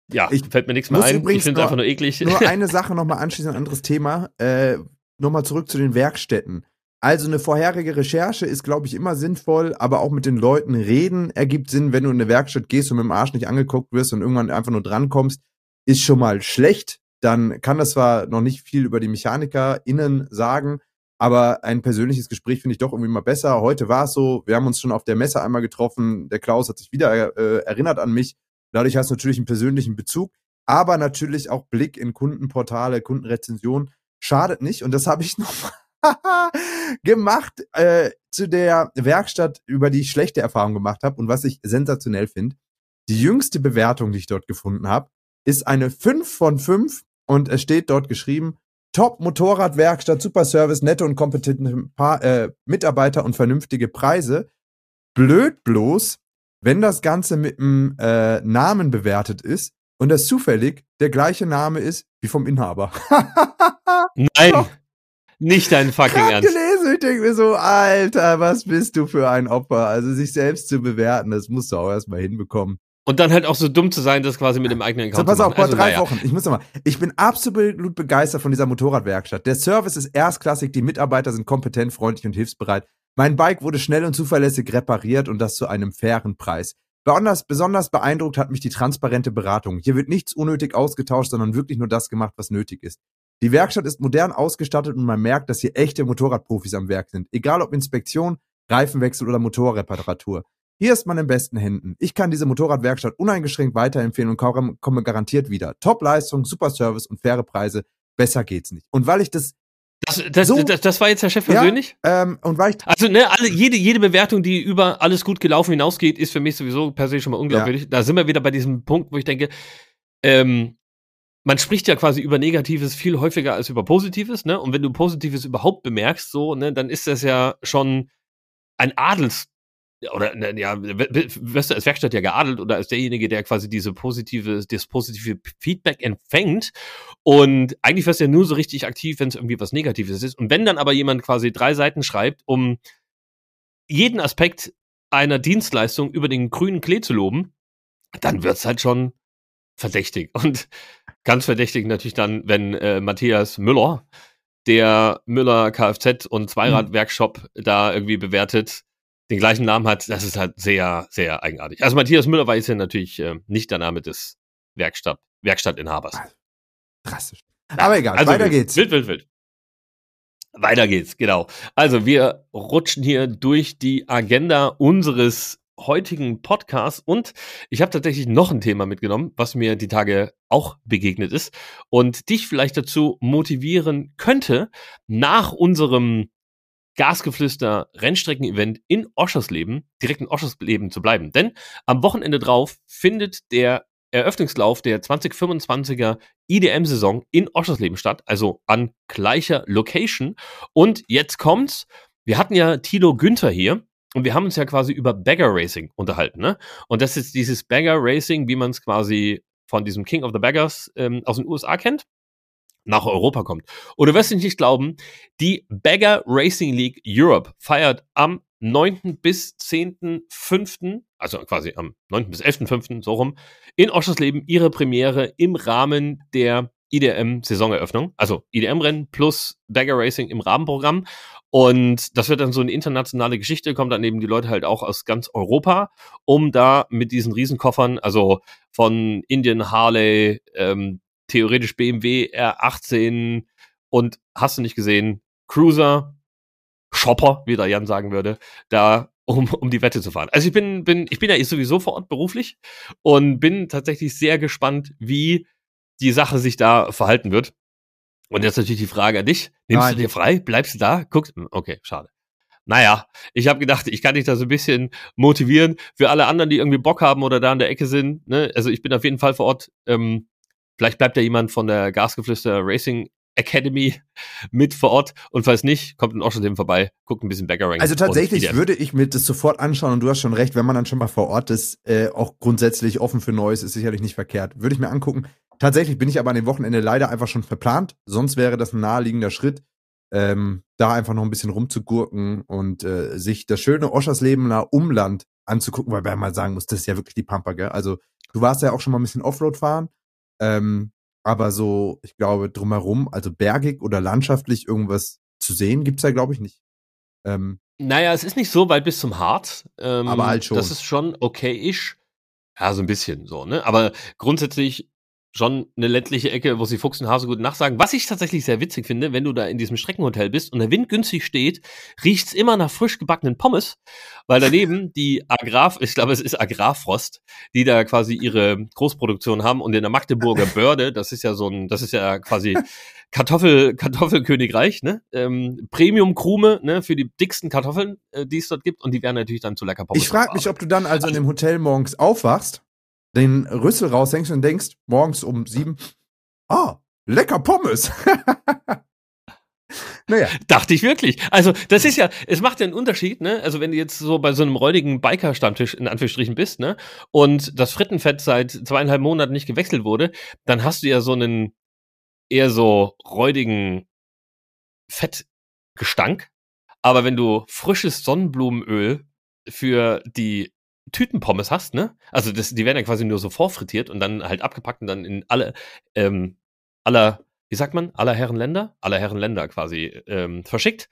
Ja, Ich fällt mir nichts mehr muss ein. übrigens Ich finde es einfach nur eklig. Nur eine Sache nochmal anschließend, ein anderes Thema. Nochmal zurück zu den Werkstätten. Also eine vorherige Recherche ist, glaube ich, immer sinnvoll, aber auch mit den Leuten reden ergibt Sinn. Wenn du in eine Werkstatt gehst und mit dem Arsch nicht angeguckt wirst und irgendwann einfach nur drankommst, ist schon mal schlecht. Dann kann das zwar noch nicht viel über die MechanikerInnen sagen, aber ein persönliches Gespräch finde ich doch irgendwie mal besser. Heute war es so, wir haben uns schon auf der Messe einmal getroffen, der Klaus hat sich wieder erinnert an mich. Dadurch hast du natürlich einen persönlichen Bezug, aber natürlich auch Blick in Kundenportale, Kundenrezensionen schadet nicht. Und das habe ich noch gemacht zu der Werkstatt, über die ich schlechte Erfahrungen gemacht habe und was ich sensationell finde. Die jüngste Bewertung, die ich dort gefunden habe, ist eine 5 von 5 und es steht dort geschrieben: Top-Motorradwerkstatt, super Service, nette und kompetente Mitarbeiter und vernünftige Preise. Blöd bloß, wenn das Ganze mit einem Namen bewertet ist und das zufällig der gleiche Name ist wie vom Inhaber. Nein, Doch. nicht dein fucking Grad Ernst. gelesen, ich denke mir so, Alter, was bist du für ein Opfer? Also sich selbst zu bewerten, das musst du auch erstmal hinbekommen. Und dann halt auch so dumm zu sein, das quasi mit dem eigenen Account So, pass zu auf, machen. vor Also, 3 naja. Wochen. Ich bin absolut begeistert von dieser Motorradwerkstatt. Der Service ist erstklassig, die Mitarbeiter sind kompetent, freundlich und hilfsbereit. Mein Bike wurde schnell und zuverlässig repariert und das zu einem fairen Preis. Besonders beeindruckt hat mich die transparente Beratung. Hier wird nichts unnötig ausgetauscht, sondern wirklich nur das gemacht, was nötig ist. Die Werkstatt ist modern ausgestattet und man merkt, dass hier echte Motorradprofis am Werk sind. Egal ob Inspektion, Reifenwechsel oder Motorreparatur. Hier ist man in besten Händen. Ich kann diese Motorradwerkstatt uneingeschränkt weiterempfehlen und komme garantiert wieder. Top-Leistung, super Service und faire Preise. Besser geht's nicht. Und weil ich das Das war jetzt der Chef persönlich? und weil ich Also, ne, jede Bewertung, die über alles gut gelaufen hinausgeht, ist für mich sowieso per se schon mal unglaubwürdig. Ja. Da sind wir wieder bei diesem Punkt, wo ich denke, man spricht ja quasi über Negatives viel häufiger als über Positives, ne? Und wenn du Positives überhaupt bemerkst, so, ne, dann ist das ja schon ein oder ja, wirst du als Werkstatt ja geadelt oder als derjenige, der quasi das positive Feedback empfängt. Und eigentlich wirst du ja nur so richtig aktiv, wenn es irgendwie was Negatives ist. Und wenn dann aber jemand quasi 3 Seiten schreibt, um jeden Aspekt einer Dienstleistung über den grünen Klee zu loben, dann wird's halt schon verdächtig. Und ganz verdächtig natürlich dann, wenn Matthias Müller, der Müller Kfz und Zweiradwerkshop da irgendwie bewertet, den gleichen Namen hat, das ist halt sehr, sehr eigenartig. Also Matthias Müller war jetzt ja natürlich nicht der Name des Werkstattinhabers. Drastisch. Aber egal, also weiter geht's. Wild. Weiter geht's, genau. Also wir rutschen hier durch die Agenda unseres heutigen Podcasts und ich habe tatsächlich noch ein Thema mitgenommen, was mir die Tage auch begegnet ist und dich vielleicht dazu motivieren könnte, nach unserem Gasgeflüster-Rennstrecken-Event in Oschersleben, direkt in Oschersleben zu bleiben. Denn am Wochenende drauf findet der Eröffnungslauf der 2025er IDM-Saison in Oschersleben statt, also an gleicher Location. Und jetzt kommt's, wir hatten ja Thilo Günther hier und wir haben uns ja quasi über Bagger Racing unterhalten, ne? Und das ist dieses Bagger Racing, wie man es quasi von diesem King of the Baggers aus den USA kennt, nach Europa kommt. Und du wirst nicht glauben, die Bagger Racing League Europe feiert am 9. bis 10.5., also quasi am 9. bis 11.5., so rum, in Oschersleben ihre Premiere im Rahmen der IDM-Saisoneröffnung. Also IDM-Rennen plus Bagger Racing im Rahmenprogramm. Und das wird dann so eine internationale Geschichte, kommen dann eben die Leute halt auch aus ganz Europa, um da mit diesen Riesenkoffern, also von Indian, Harley, theoretisch BMW R18 und hast du nicht gesehen, Cruiser, Shopper, wie der Jan sagen würde, da um die Wette zu fahren. Also ich bin ja sowieso vor Ort beruflich und bin tatsächlich sehr gespannt, wie die Sache sich da verhalten wird. Und jetzt natürlich die Frage an dich. Nimmst du dir frei? Bleibst du da? Guckst? Okay, schade. Naja, ich habe gedacht, ich kann dich da so ein bisschen motivieren für alle anderen, die irgendwie Bock haben oder da in der Ecke sind. Ne? Also ich bin auf jeden Fall vor Ort. Vielleicht bleibt ja jemand von der Gasgeflüster Racing Academy mit vor Ort und falls nicht, kommt in Oschersleben vorbei, guckt ein bisschen Bagger Ranking. Also tatsächlich würde ich mir das sofort anschauen und du hast schon recht, wenn man dann schon mal vor Ort ist, auch grundsätzlich offen für Neues, ist sicherlich nicht verkehrt. Würde ich mir angucken. Tatsächlich bin ich aber an dem Wochenende leider einfach schon verplant, sonst wäre das ein naheliegender Schritt, da einfach noch ein bisschen rumzugurken und sich das schöne Oschersleben Umland anzugucken, weil man mal sagen muss, das ist ja wirklich die Pampa, gell? Also Du warst ja auch schon mal ein bisschen Offroad fahren. Aber so, ich glaube, drumherum, also bergig oder landschaftlich irgendwas zu sehen, gibt's ja, glaube ich, nicht. Naja, es ist nicht so weit bis zum Harz. Aber halt schon. Das ist schon okay-ish. Ja, so ein bisschen so, ne? Aber grundsätzlich schon eine ländliche Ecke, wo sie Fuchs und Hase gute Nacht sagen. Was ich tatsächlich sehr witzig finde, wenn du da in diesem Streckenhotel bist und der Wind günstig steht, riecht's immer nach frisch gebackenen Pommes, weil daneben die ich glaube, es ist Agrarfrost, die da quasi ihre Großproduktion haben und in der Magdeburger Börde, das ist ja quasi Kartoffelkönigreich, ne? Premium-Krume, ne, für die dicksten Kartoffeln, die es dort gibt, und die werden natürlich dann zu lecker Pommes. Ich frage mich, ob du dann also in dem Hotel morgens aufwachst, den Rüssel raushängst und denkst, morgens um 7, lecker Pommes. Naja. Dachte ich wirklich. Also, das ist ja, es macht ja einen Unterschied, ne? Also, wenn du jetzt so bei so einem räudigen Biker-Stammtisch in Anführungsstrichen bist, ne? Und das Frittenfett seit 2,5 Monaten nicht gewechselt wurde, dann hast du ja so einen eher so räudigen Fettgestank. Aber wenn du frisches Sonnenblumenöl für die Tütenpommes hast, ne? Also, die werden ja quasi nur so vorfrittiert und dann halt abgepackt und dann in wie sagt man, aller Herren Länder quasi verschickt.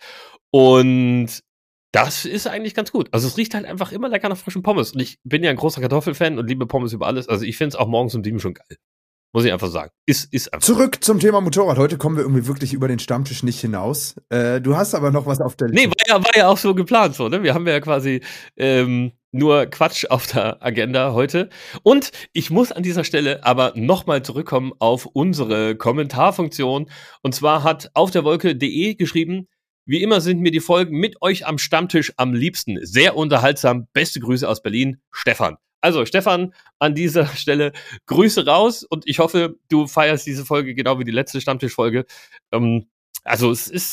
Und das ist eigentlich ganz gut. Also es riecht halt einfach immer lecker nach frischen Pommes. Und ich bin ja ein großer Kartoffelfan und liebe Pommes über alles. Also ich finde es auch morgens um 7 schon geil. Muss ich einfach sagen. Ist einfach. Zurück zum Thema Motorrad. Heute kommen wir irgendwie wirklich über den Stammtisch nicht hinaus. Du hast aber noch was auf der Liste. Nee, war ja auch so geplant so, ne? Wir haben ja quasi nur Quatsch auf der Agenda heute. Und ich muss an dieser Stelle aber nochmal zurückkommen auf unsere Kommentarfunktion. Und zwar hat auf der Wolke.de geschrieben: Wie immer sind mir die Folgen mit euch am Stammtisch am liebsten. Sehr unterhaltsam. Beste Grüße aus Berlin, Stefan. Also, Stefan, an dieser Stelle Grüße raus und ich hoffe, du feierst diese Folge genau wie die letzte Stammtischfolge. Also,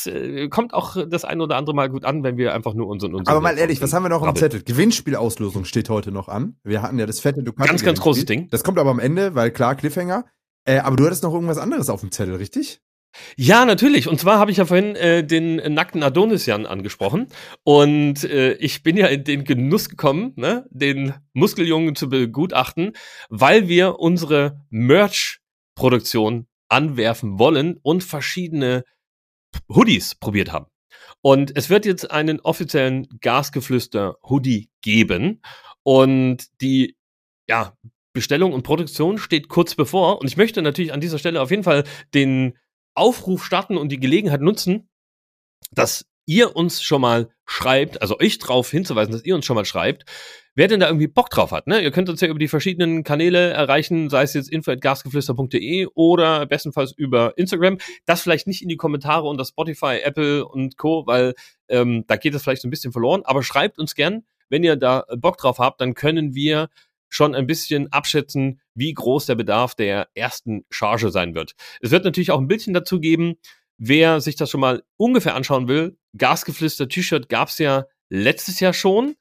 kommt auch das ein oder andere Mal gut an, wenn wir einfach nur unseren. Aber mal ehrlich, was haben wir noch am Zettel? Gewinnspielauslosung steht heute noch an. Wir hatten ja das fette Ducati. Ganz großes Ding. Das kommt aber am Ende, weil klar, Cliffhanger. Aber du hattest noch irgendwas anderes auf dem Zettel, richtig? Ja, natürlich. Und zwar habe ich ja vorhin den nackten Adonis-Jan angesprochen. Und ich bin ja in den Genuss gekommen, ne, den Muskeljungen zu begutachten, weil wir unsere Merch-Produktion anwerfen wollen und verschiedene Hoodies probiert haben. Und es wird jetzt einen offiziellen Gasgeflüster-Hoodie geben. Und die, Bestellung und Produktion steht kurz bevor. Und ich möchte natürlich an dieser Stelle auf jeden Fall den Aufruf starten und die Gelegenheit nutzen, dass ihr uns schon mal schreibt, also euch darauf hinzuweisen, dass ihr uns schon mal schreibt, wer denn da irgendwie Bock drauf hat. Ne? Ihr könnt uns ja über die verschiedenen Kanäle erreichen, sei es jetzt info@gasgeflüster.de oder bestenfalls über Instagram. Das vielleicht nicht in die Kommentare unter Spotify, Apple und Co., weil da geht es vielleicht so ein bisschen verloren. Aber schreibt uns gern, wenn ihr da Bock drauf habt, dann können wir schon ein bisschen abschätzen, wie groß der Bedarf der ersten Charge sein wird. Es wird natürlich auch ein Bildchen dazu geben, wer sich das schon mal ungefähr anschauen will. Gasgeflüster-T-Shirt gab's ja letztes Jahr schon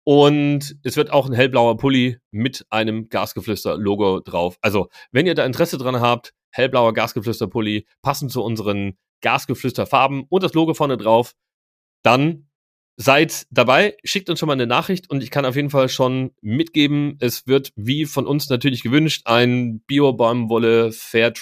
und es wird auch ein hellblauer Pulli mit einem Gasgeflüster-Logo drauf. Also, wenn ihr da Interesse dran habt, hellblauer Gasgeflüster-Pulli, passend zu unseren Gasgeflüster-Farben und das Logo vorne drauf, dann seid dabei, schickt uns schon mal eine Nachricht und ich kann auf jeden Fall schon mitgeben, es wird wie von uns natürlich gewünscht ein Bio-Baumwolle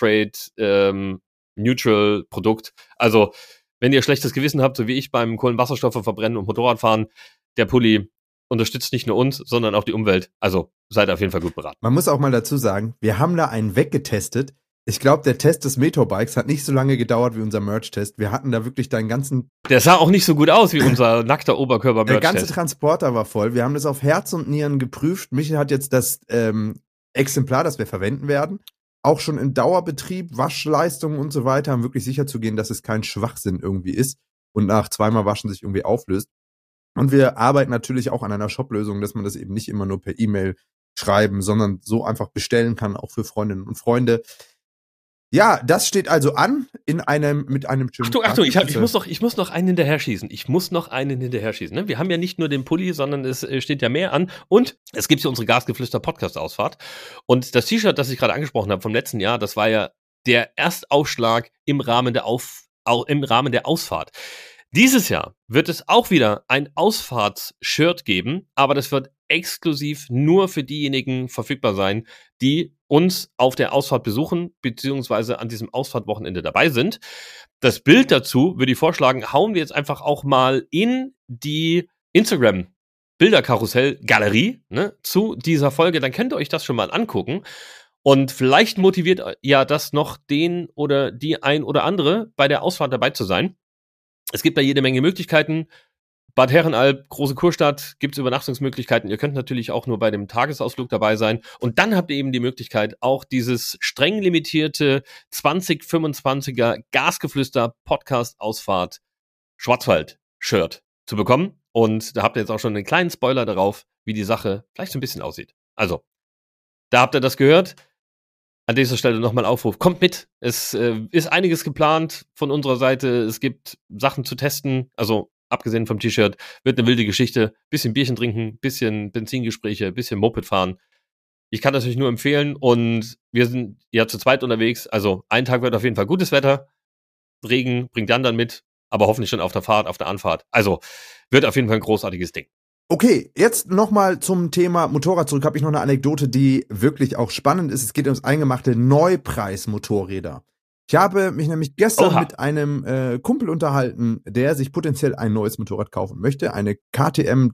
Fairtrade Neutral Produkt. Also, wenn ihr schlechtes Gewissen habt, so wie ich beim Kohlenwasserstoffe verbrennen und Motorradfahren, der Pulli unterstützt nicht nur uns, sondern auch die Umwelt. Also, seid auf jeden Fall gut beraten. Man muss auch mal dazu sagen, wir haben da einen weggetestet. Ich glaube, der Test des Meteorbikes hat nicht so lange gedauert wie unser Merch-Test. Wir hatten da wirklich deinen ganzen... Der sah auch nicht so gut aus wie unser nackter Oberkörper-Merch-Test. Der ganze Transporter war voll. Wir haben das auf Herz und Nieren geprüft. Michael hat jetzt das Exemplar, das wir verwenden werden, auch schon in Dauerbetrieb, Waschleistungen und so weiter, um wirklich sicher zu gehen, dass es kein Schwachsinn irgendwie ist und nach zweimal Waschen sich irgendwie auflöst. Und wir arbeiten natürlich auch an einer Shop-Lösung, dass man das eben nicht immer nur per E-Mail schreiben, sondern so einfach bestellen kann, auch für Freundinnen und Freunde. Ja, das steht also an mit einem schönen... Achtung, ich muss noch einen hinterher schießen. Ne? Wir haben ja nicht nur den Pulli, sondern es steht ja mehr an. Und es gibt ja unsere Gasgeflüster-Podcast-Ausfahrt. Und das T-Shirt, das ich gerade angesprochen habe vom letzten Jahr, das war ja der Erstaufschlag im Rahmen der Ausfahrt. Dieses Jahr wird es auch wieder ein Ausfahrtsshirt geben, aber das wird exklusiv nur für diejenigen verfügbar sein, die uns auf der Ausfahrt besuchen, beziehungsweise an diesem Ausfahrtwochenende dabei sind. Das Bild dazu würde ich vorschlagen, hauen wir jetzt einfach auch mal in die Instagram-Bilderkarussell-Galerie, ne, zu dieser Folge. Dann könnt ihr euch das schon mal angucken. Und vielleicht motiviert ja das noch den oder die ein oder andere bei der Ausfahrt dabei zu sein. Es gibt da jede Menge Möglichkeiten. Bad Herrenalb, große Kurstadt, gibt es Übernachtungsmöglichkeiten. Ihr könnt natürlich auch nur bei dem Tagesausflug dabei sein. Und dann habt ihr eben die Möglichkeit, auch dieses streng limitierte 2025er Gasgeflüster-Podcast-Ausfahrt Schwarzwald-Shirt zu bekommen. Und da habt ihr jetzt auch schon einen kleinen Spoiler darauf, wie die Sache vielleicht so ein bisschen aussieht. Also, da habt ihr das gehört. An dieser Stelle nochmal Aufruf. Kommt mit. Es ist einiges geplant von unserer Seite. Es gibt Sachen zu testen. Also, abgesehen vom T-Shirt, wird eine wilde Geschichte. Bisschen Bierchen trinken, bisschen Benzingespräche, bisschen Moped fahren. Ich kann das euch nur empfehlen. Und wir sind ja zu zweit unterwegs. Also, ein Tag wird auf jeden Fall gutes Wetter. Regen bringt Jan dann mit. Aber hoffentlich schon auf der Fahrt, auf der Anfahrt. Also, wird auf jeden Fall ein großartiges Ding. Okay, jetzt nochmal zum Thema Motorrad zurück. Habe ich noch eine Anekdote, die wirklich auch spannend ist. Es geht ums eingemachte Neupreis-Motorräder. Ich habe mich nämlich gestern mit einem Kumpel unterhalten, der sich potenziell ein neues Motorrad kaufen möchte. Eine KTM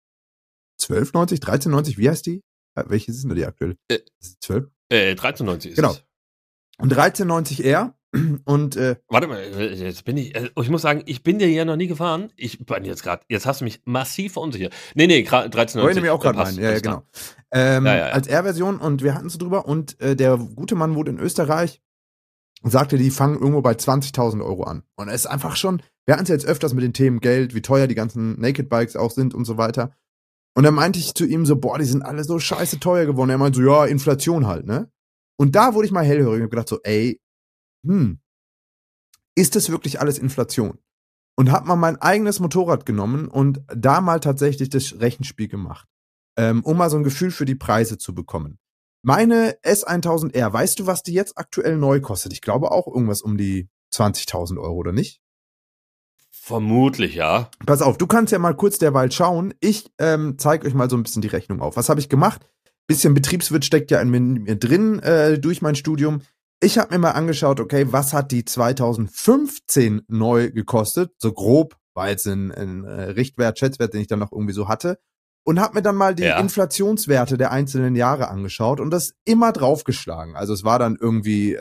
1290, 1390, wie heißt die? Welche ist denn die aktuell? 12? 1390 ist genau. es. Und 1390R. Und warte mal, jetzt bin ich muss sagen, ich bin dir ja noch nie gefahren. Ich bin jetzt hast du mich massiv verunsichert. Nee, 1390. Wollte mir auch gerade meinen, ja, genau. Ja. Als R-Version, und wir hatten es drüber, und der gute Mann wohnt in Österreich und sagte, die fangen irgendwo bei 20.000 Euro an. Und es ist einfach schon, wir hatten es jetzt öfters mit den Themen Geld, wie teuer die ganzen Naked Bikes auch sind und so weiter. Und dann meinte ich zu ihm so, boah, die sind alle so scheiße teuer geworden. Er meinte so, ja, Inflation halt, ne? Und da wurde ich mal hellhörig und hab gedacht so, ey, ist das wirklich alles Inflation? Und hab mal mein eigenes Motorrad genommen und da mal tatsächlich das Rechenspiel gemacht, um mal so ein Gefühl für die Preise zu bekommen. Meine S1000R, weißt du, was die jetzt aktuell neu kostet? Ich glaube auch irgendwas um die 20.000 Euro, oder nicht? Vermutlich, ja. Pass auf, du kannst ja mal kurz derweil schauen. Ich zeige euch mal so ein bisschen die Rechnung auf. Was habe ich gemacht? Bisschen Betriebswirt steckt ja in mir drin durch mein Studium. Ich habe mir mal angeschaut, okay, was hat die 2015 neu gekostet? So grob, war jetzt ein Richtwert, Schätzwert, den ich dann noch irgendwie so hatte. Und habe mir dann mal die Inflationswerte der einzelnen Jahre angeschaut und das immer draufgeschlagen. Also es war dann irgendwie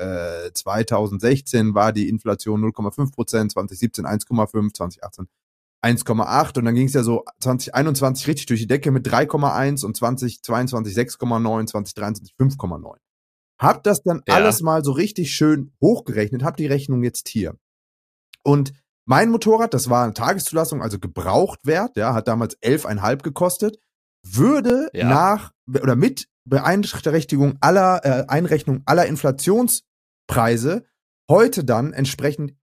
2016 war die Inflation 0,5%, 2017 1,5%, 2018 1,8% und dann ging es ja so 2021 richtig durch die Decke mit 3,1% und 2022 6,9%, 2023 5,9%. Hab das dann alles mal so richtig schön hochgerechnet, hab die Rechnung jetzt hier. Und mein Motorrad, das war eine Tageszulassung, also Gebrauchtwert, ja, hat damals 11,5 gekostet, würde mit Beeinträchtigung Einrechnung aller Inflationspreise heute dann entsprechend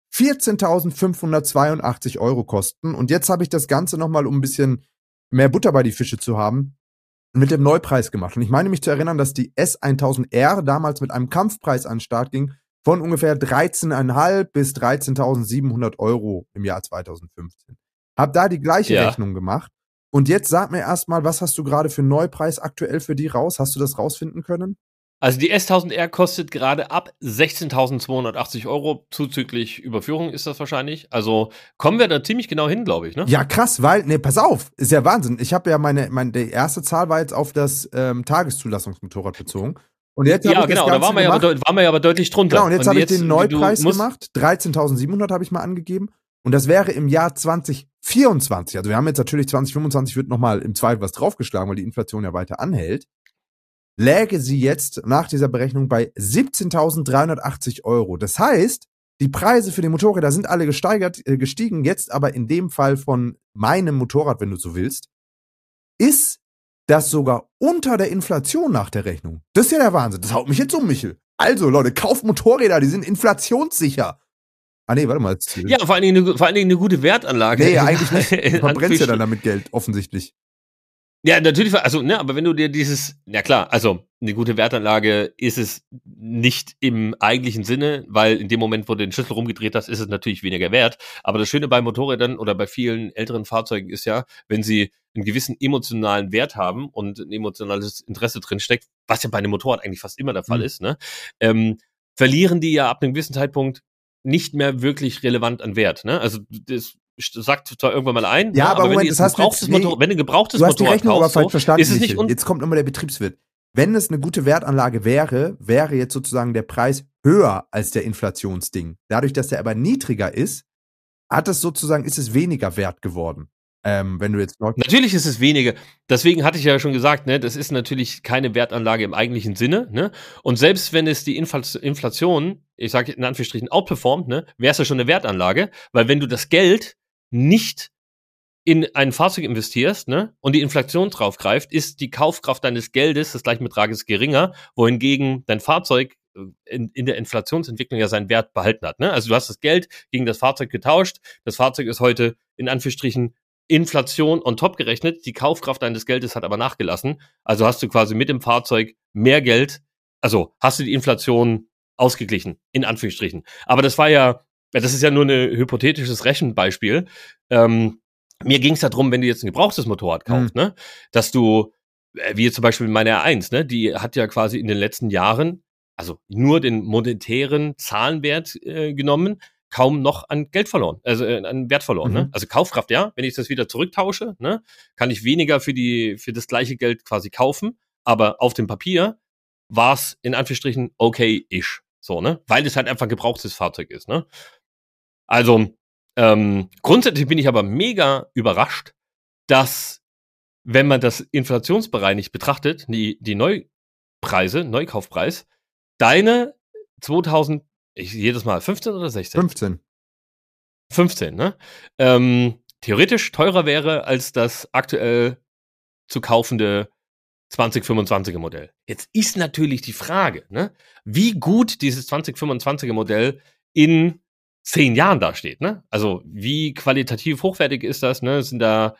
14.582 Euro kosten. Und jetzt habe ich das Ganze nochmal, um ein bisschen mehr Butter bei die Fische zu haben, mit dem Neupreis gemacht. Und ich meine mich zu erinnern, dass die S1000R damals mit einem Kampfpreis an den Start ging von ungefähr 13,5 bis 13.700 Euro im Jahr 2015. Hab da die gleiche Rechnung gemacht. Und jetzt sag mir erstmal, was hast du gerade für einen Neupreis aktuell für die raus? Hast du das rausfinden können? Also die S1000R kostet gerade ab 16.280 Euro, zuzüglich Überführung ist das wahrscheinlich. Also kommen wir da ziemlich genau hin, glaube ich, ne? Ja, krass, weil, pass auf, ist ja Wahnsinn. Ich habe ja die erste Zahl war jetzt auf das Tageszulassungsmotorrad bezogen. Und jetzt ja, genau, da waren wir ja aber deutlich drunter. Genau, und jetzt habe ich den Neupreis gemacht, 13.700 habe ich mal angegeben. Und das wäre im Jahr 2024, also wir haben jetzt natürlich 2025 wird nochmal im Zweifel was draufgeschlagen, weil die Inflation ja weiter anhält. Läge sie jetzt nach dieser Berechnung bei 17.380 Euro. Das heißt, die Preise für die Motorräder sind alle gestiegen, jetzt aber in dem Fall von meinem Motorrad, wenn du so willst, ist das sogar unter der Inflation nach der Rechnung. Das ist ja der Wahnsinn. Das haut mich jetzt um, Michel. Also, Leute, kauft Motorräder, die sind inflationssicher. Ah, nee, warte mal. Ja, vor allen Dingen eine gute Wertanlage. Nee, eigentlich nicht. Du verbrennst ja dann damit Geld, offensichtlich. Ja, natürlich, also, ne, aber wenn du dir ja klar, also eine gute Wertanlage ist es nicht im eigentlichen Sinne, weil in dem Moment, wo du den Schlüssel rumgedreht hast, ist es natürlich weniger wert. Aber das Schöne bei Motorrädern oder bei vielen älteren Fahrzeugen ist ja, wenn sie einen gewissen emotionalen Wert haben und ein emotionales Interesse drinsteckt, was ja bei einem Motorrad eigentlich fast immer der Fall ist, ne, verlieren die ja ab einem gewissen Zeitpunkt nicht mehr wirklich relevant an Wert, ne? Also das sagt zwar irgendwann mal ein, ja, ne, aber Moment, wenn du ein gebrauchtes du hast die Motorrad Rechnung aber kaufst, falsch verstanden, ist es nicht Jetzt kommt nochmal der Betriebswirt. Wenn es eine gute Wertanlage wäre, wäre jetzt sozusagen der Preis höher als der Inflationsding. Dadurch, dass der aber niedriger ist, ist es weniger wert geworden. Wenn du jetzt Natürlich ist es weniger. Deswegen hatte ich ja schon gesagt, ne, das ist natürlich keine Wertanlage im eigentlichen Sinne, ne? Und selbst wenn es die Inflation, ich sage in Anführungsstrichen, outperformt, ne, wäre es ja schon eine Wertanlage, weil wenn du das Geld nicht in ein Fahrzeug investierst, ne, und die Inflation draufgreift, ist die Kaufkraft deines Geldes, das gleiche Betrag ist geringer, wohingegen dein Fahrzeug in der Inflationsentwicklung ja seinen Wert behalten hat, ne? Also du hast das Geld gegen das Fahrzeug getauscht, das Fahrzeug ist heute in Anführungsstrichen Inflation on top gerechnet, die Kaufkraft deines Geldes hat aber nachgelassen, also hast du quasi mit dem Fahrzeug mehr Geld, also hast du die Inflation ausgeglichen, in Anführungsstrichen. Aber das ist ja nur ein hypothetisches Rechenbeispiel. Mir ging es darum, wenn du jetzt ein gebrauchtes Motorrad kaufst, ne, dass du, wie jetzt zum Beispiel meine R1, ne, die hat ja quasi in den letzten Jahren, also nur den monetären Zahlenwert genommen, kaum noch an Geld verloren, also an Wert verloren, ne? Also Kaufkraft, ja, wenn ich das wieder zurücktausche, ne, kann ich weniger für das gleiche Geld quasi kaufen, aber auf dem Papier war es in Anführungsstrichen okay-ish, so, ne, weil es halt einfach ein gebrauchtes Fahrzeug ist, ne? Also grundsätzlich bin ich aber mega überrascht, dass, wenn man das inflationsbereinigt betrachtet, die Neukaufpreis, deine 15 oder 16? 15, ne? Theoretisch teurer wäre als das aktuell zu kaufende 2025er Modell. Jetzt ist natürlich die Frage, ne, wie gut dieses 2025er Modell in 10 Jahren dasteht, ne? Also wie qualitativ hochwertig ist das, ne? Sind da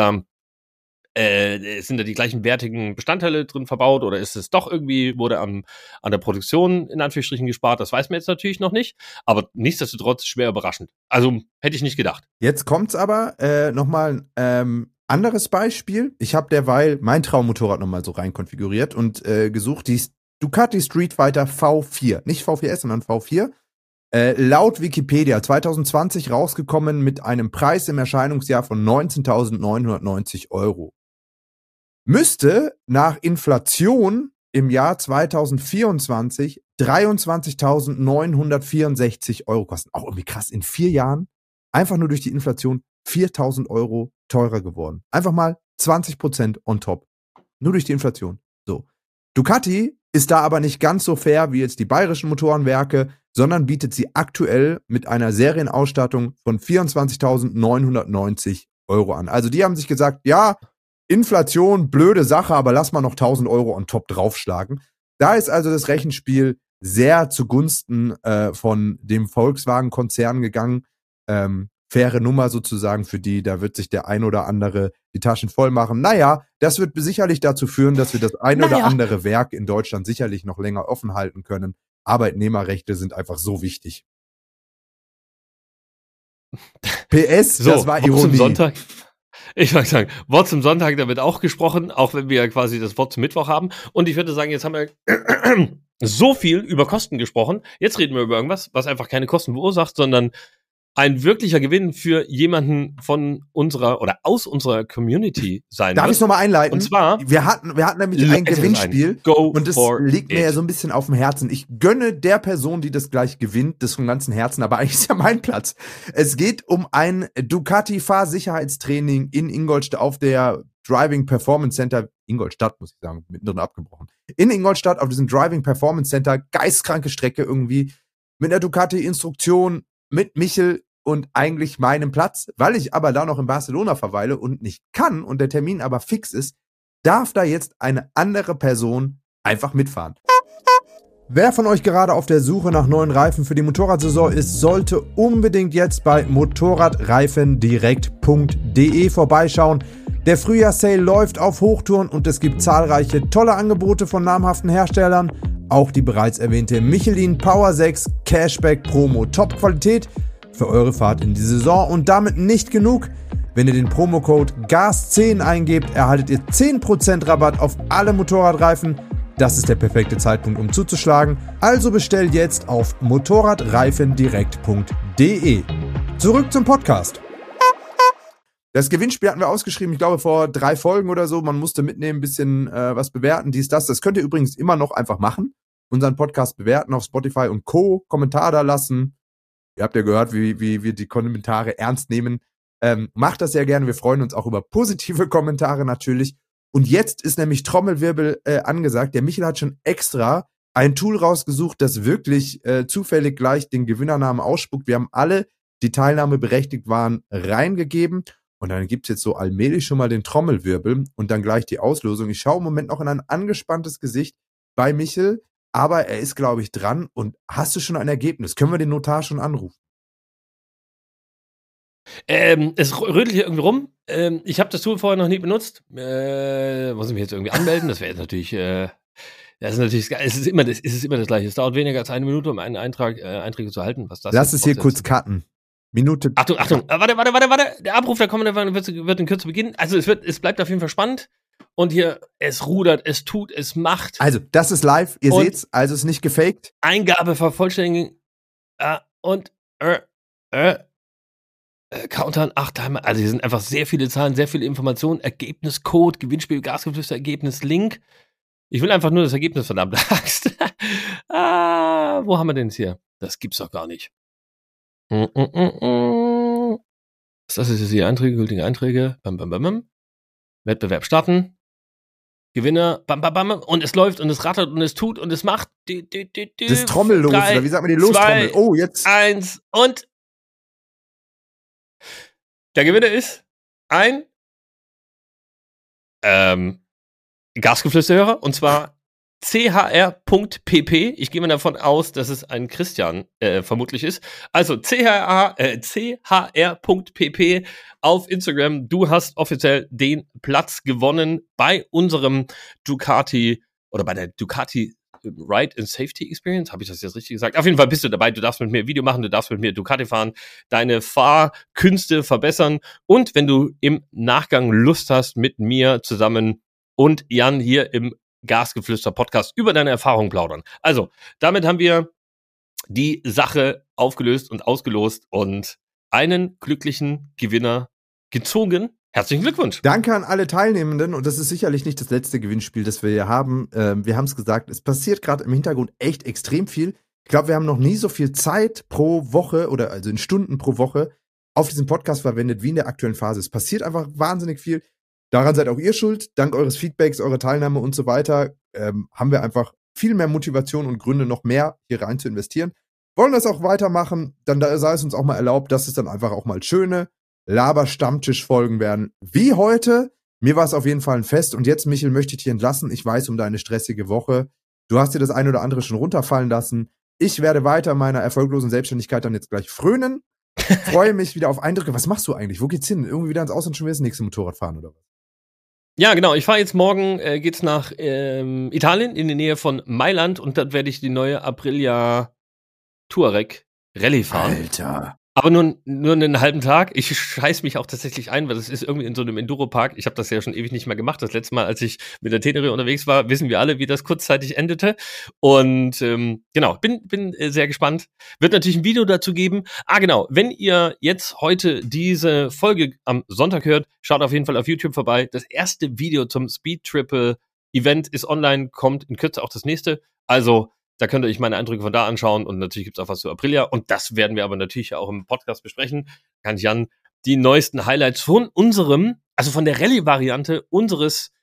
die gleichen wertigen Bestandteile drin verbaut oder ist es doch irgendwie, wurde an der Produktion in Anführungsstrichen gespart? Das weiß man jetzt natürlich noch nicht, aber nichtsdestotrotz schwer überraschend. Also hätte ich nicht gedacht. Jetzt kommt's aber nochmal anderes Beispiel. Ich habe derweil mein Traummotorrad nochmal so rein konfiguriert und gesucht, die Ducati Street Fighter V4. Nicht V4S, sondern V4. Laut Wikipedia 2020 rausgekommen mit einem Preis im Erscheinungsjahr von 19.990 €. Müsste nach Inflation im Jahr 2024 23.964 € kosten. Auch irgendwie krass, in 4 Jahren, einfach nur durch die Inflation, 4.000 € teurer geworden. Einfach mal 20% on top. Nur durch die Inflation. So. Ducati ist da aber nicht ganz so fair wie jetzt die bayerischen Motorenwerke, sondern bietet sie aktuell mit einer Serienausstattung von 24.990 € an. Also die haben sich gesagt, ja, Inflation, blöde Sache, aber lass mal noch 1.000 € on top draufschlagen. Da ist also das Rechenspiel sehr zugunsten von dem Volkswagen-Konzern gegangen. Faire Nummer sozusagen für die, da wird sich der ein oder andere die Taschen voll machen. Naja, das wird sicherlich dazu führen, dass wir das ein oder andere Werk in Deutschland sicherlich noch länger offen halten können. Arbeitnehmerrechte sind einfach so wichtig. PS, so, das war Ironie. Zum Sonntag. Ich wollte sagen, Wort zum Sonntag, da wird auch gesprochen, auch wenn wir ja quasi das Wort zum Mittwoch haben. Und ich würde sagen, jetzt haben wir so viel über Kosten gesprochen. Jetzt reden wir über irgendwas, was einfach keine Kosten verursacht, sondern ein wirklicher Gewinn für jemanden von unserer oder aus unserer Community sein Darf ich es nochmal einleiten? Und zwar, wir hatten nämlich ein Gewinnspiel und das liegt mir ja so ein bisschen auf dem Herzen. Ich gönne der Person, die das gleich gewinnt, das von ganzem Herzen, aber eigentlich ist ja mein Platz. Es geht um ein Ducati Fahrsicherheitstraining in Ingolstadt auf der Driving Performance Center, Ingolstadt muss ich sagen, mittendrin abgebrochen. In Ingolstadt auf diesem Driving Performance Center, geistkranke Strecke irgendwie, mit einer Ducati-Instruktion, mit Michel und eigentlich meinem Platz, weil ich aber da noch in Barcelona verweile und nicht kann und der Termin aber fix ist, darf da jetzt eine andere Person einfach mitfahren. Wer von euch gerade auf der Suche nach neuen Reifen für die Motorradsaison ist, sollte unbedingt jetzt bei motorradreifendirekt.de vorbeischauen. Der Frühjahrssale läuft auf Hochtouren und es gibt zahlreiche tolle Angebote von namhaften Herstellern. Auch die bereits erwähnte Michelin Power 6 Cashback Promo Top-Qualität für eure Fahrt in die Saison. Und damit nicht genug. Wenn ihr den Promocode GAS10 eingebt, erhaltet ihr 10% Rabatt auf alle Motorradreifen. Das ist der perfekte Zeitpunkt, um zuzuschlagen. Also bestellt jetzt auf motorradreifendirekt.de. Zurück zum Podcast. Das Gewinnspiel hatten wir ausgeschrieben, ich glaube vor 3 Folgen oder so. Man musste mitnehmen, ein bisschen was bewerten, dies, das. Das könnt ihr übrigens immer noch einfach machen. Unseren Podcast bewerten auf Spotify und Co. Kommentar da lassen. Ihr habt ja gehört, wie wir die Kommentare ernst nehmen. Macht das sehr gerne. Wir freuen uns auch über positive Kommentare natürlich. Und jetzt ist nämlich Trommelwirbel angesagt. Der Michel hat schon extra ein Tool rausgesucht, das wirklich zufällig gleich den Gewinnernamen ausspuckt. Wir haben alle, die teilnahmeberechtigt waren, reingegeben. Und dann gibt's jetzt so allmählich schon mal den Trommelwirbel und dann gleich die Auslosung. Ich schaue im Moment noch in ein angespanntes Gesicht bei Michel, aber er ist, glaube ich, dran. Und hast du schon ein Ergebnis? Können wir den Notar schon anrufen? Es rödelt hier irgendwie rum. Ich habe das Tool vorher noch nie benutzt. Muss ich mich jetzt irgendwie anmelden? Das wäre jetzt natürlich, das ist natürlich, es ist immer das Gleiche. Es dauert weniger als 1 Minute, um einen Einträge zu halten. Was das Lass es hier kurz cutten. Minute. Achtung. Warte. Der Abruf, der kommende wird in Kürze beginnen. Also es bleibt auf jeden Fall spannend. Und hier, es rudert, es tut, es macht. Also, das ist live, ihr seht's, also ist nicht gefaked. Eingabe vervollständigen. Countdown 8 Timer. Also hier sind einfach sehr viele Zahlen, sehr viele Informationen. Ergebniscode, Gewinnspiel, Gasgeflüster, Ergebnis, Link. Ich will einfach nur das Ergebnis, verdammte Axt. Wo haben wir denn jetzt hier? Das gibt's doch gar nicht. Was ist das jetzt hier? Einträge, gültige Einträge. Bam. Wettbewerb starten. Gewinner. Bam. Und es läuft und es rattert und es tut und es macht. Das Trommellos, oder wie sagt man die Lostrommel? 2, Oh, jetzt. 1 und der Gewinner ist ein Gasgeflüsterhörer und zwar chr.pp. Ich gehe mal davon aus, dass es ein Christian vermutlich ist. Also chr.pp auf Instagram. Du hast offiziell den Platz gewonnen bei unserem Ducati oder bei der Ducati Ride and Safety Experience. Habe ich das jetzt richtig gesagt? Auf jeden Fall bist du dabei. Du darfst mit mir ein Video machen, du darfst mit mir Ducati fahren, deine Fahrkünste verbessern und wenn du im Nachgang Lust hast, mit mir zusammen und Jan hier im Gasgeflüster-Podcast über deine Erfahrungen plaudern. Also, damit haben wir die Sache aufgelöst und ausgelost und einen glücklichen Gewinner gezogen. Herzlichen Glückwunsch. Danke an alle Teilnehmenden und das ist sicherlich nicht das letzte Gewinnspiel, das wir hier haben. Wir haben es gesagt, es passiert gerade im Hintergrund echt extrem viel. Ich glaube, wir haben noch nie so viel Zeit pro Woche oder also in Stunden pro Woche auf diesen Podcast verwendet wie in der aktuellen Phase. Es passiert einfach wahnsinnig viel. Daran seid auch ihr schuld. Dank eures Feedbacks, eurer Teilnahme und so weiter haben wir einfach viel mehr Motivation und Gründe, noch mehr hier rein zu investieren. Wollen das auch weitermachen, dann sei es uns auch mal erlaubt, dass es dann einfach auch mal schöne Laber-Stammtisch-Folgen werden. Wie heute. Mir war es auf jeden Fall ein Fest. Und jetzt, Michel, möchte ich dich entlassen. Ich weiß um deine stressige Woche. Du hast dir das ein oder andere schon runterfallen lassen. Ich werde weiter meiner erfolglosen Selbstständigkeit dann jetzt gleich frönen. Freue mich wieder auf Eindrücke. Was machst du eigentlich? Wo geht's hin? Irgendwie wieder ins Ausland schon wieder das nächste Motorrad fahren oder was? Ja, genau. Ich fahre jetzt morgen, geht's nach Italien, in die Nähe von Mailand und dort werde ich die neue Aprilia Touareg Rallye fahren. Alter. Aber nur einen halben Tag. Ich scheiß mich auch tatsächlich ein, weil das ist irgendwie in so einem Enduro-Park. Ich habe das ja schon ewig nicht mehr gemacht. Das letzte Mal, als ich mit der Tenere unterwegs war, wissen wir alle, wie das kurzzeitig endete. Und genau, bin sehr gespannt. Wird natürlich ein Video dazu geben. Genau, wenn ihr jetzt heute diese Folge am Sonntag hört, schaut auf jeden Fall auf YouTube vorbei. Das erste Video zum Speed Triple Event ist online, kommt in Kürze auch das nächste. Also da könnt ihr euch meine Eindrücke von da anschauen und natürlich gibt's auch was zu Aprilia und das werden wir aber natürlich auch im Podcast besprechen. Kann ich Jan die neuesten Highlights von unserem, also von der Rallye-Variante unseres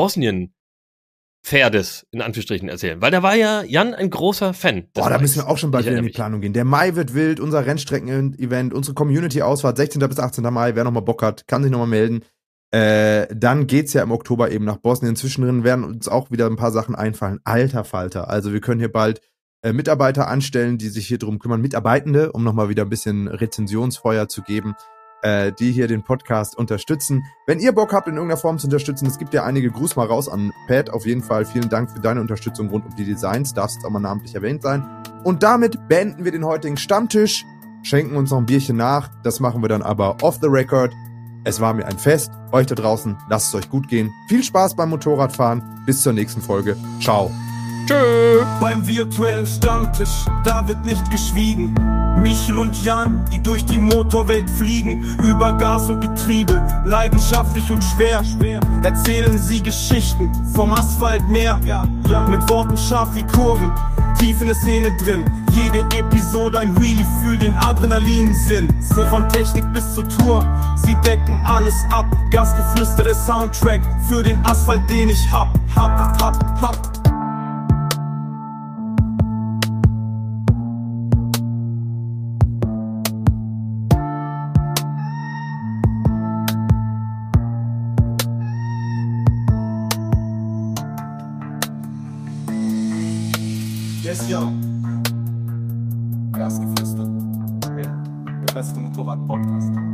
Bosnien-Pferdes in Anführungsstrichen erzählen. Weil da war ja Jan ein großer Fan. Boah, da müssen wir auch schon bald wieder in die Planung gehen. Der Mai wird wild, unser Rennstrecken-Event, unsere Community-Ausfahrt, 16. bis 18. Mai. Wer nochmal Bock hat, kann sich nochmal melden. Dann geht's ja im Oktober eben nach Bosnien. Zwischendrin werden uns auch wieder ein paar Sachen einfallen. Alter Falter. Also wir können hier bald Mitarbeiter anstellen, die sich hier drum kümmern. Mitarbeitende, um nochmal wieder ein bisschen Rezensionsfeuer zu geben. die hier den Podcast unterstützen. Wenn ihr Bock habt, in irgendeiner Form zu unterstützen, es gibt ja einige, Gruß mal raus an Pat, auf jeden Fall. Vielen Dank für deine Unterstützung rund um die Designs, darfst jetzt auch mal namentlich erwähnt sein. Und damit beenden wir den heutigen Stammtisch, schenken uns noch ein Bierchen nach, das machen wir dann aber off the record. Es war mir ein Fest, euch da draußen, lasst es euch gut gehen. Viel Spaß beim Motorradfahren, bis zur nächsten Folge. Ciao. Tschö. Beim virtuellen Stammtisch, da wird nicht geschwiegen. Michel und Jan, die durch die Motorwelt fliegen, über Gas und Getriebe, leidenschaftlich und schwer, erzählen sie Geschichten vom Asphaltmeer, mit Worten scharf wie Kurven, tief in der Szene drin. Jede Episode ein Wheelie für den Adrenalinsinn. Von Technik bis zur Tour, sie decken alles ab. Gastgeflüsterte Soundtrack für den Asphalt, den ich hab. Yes, yo. Gastgeflüstert. Der beste Motorrad-Podcast.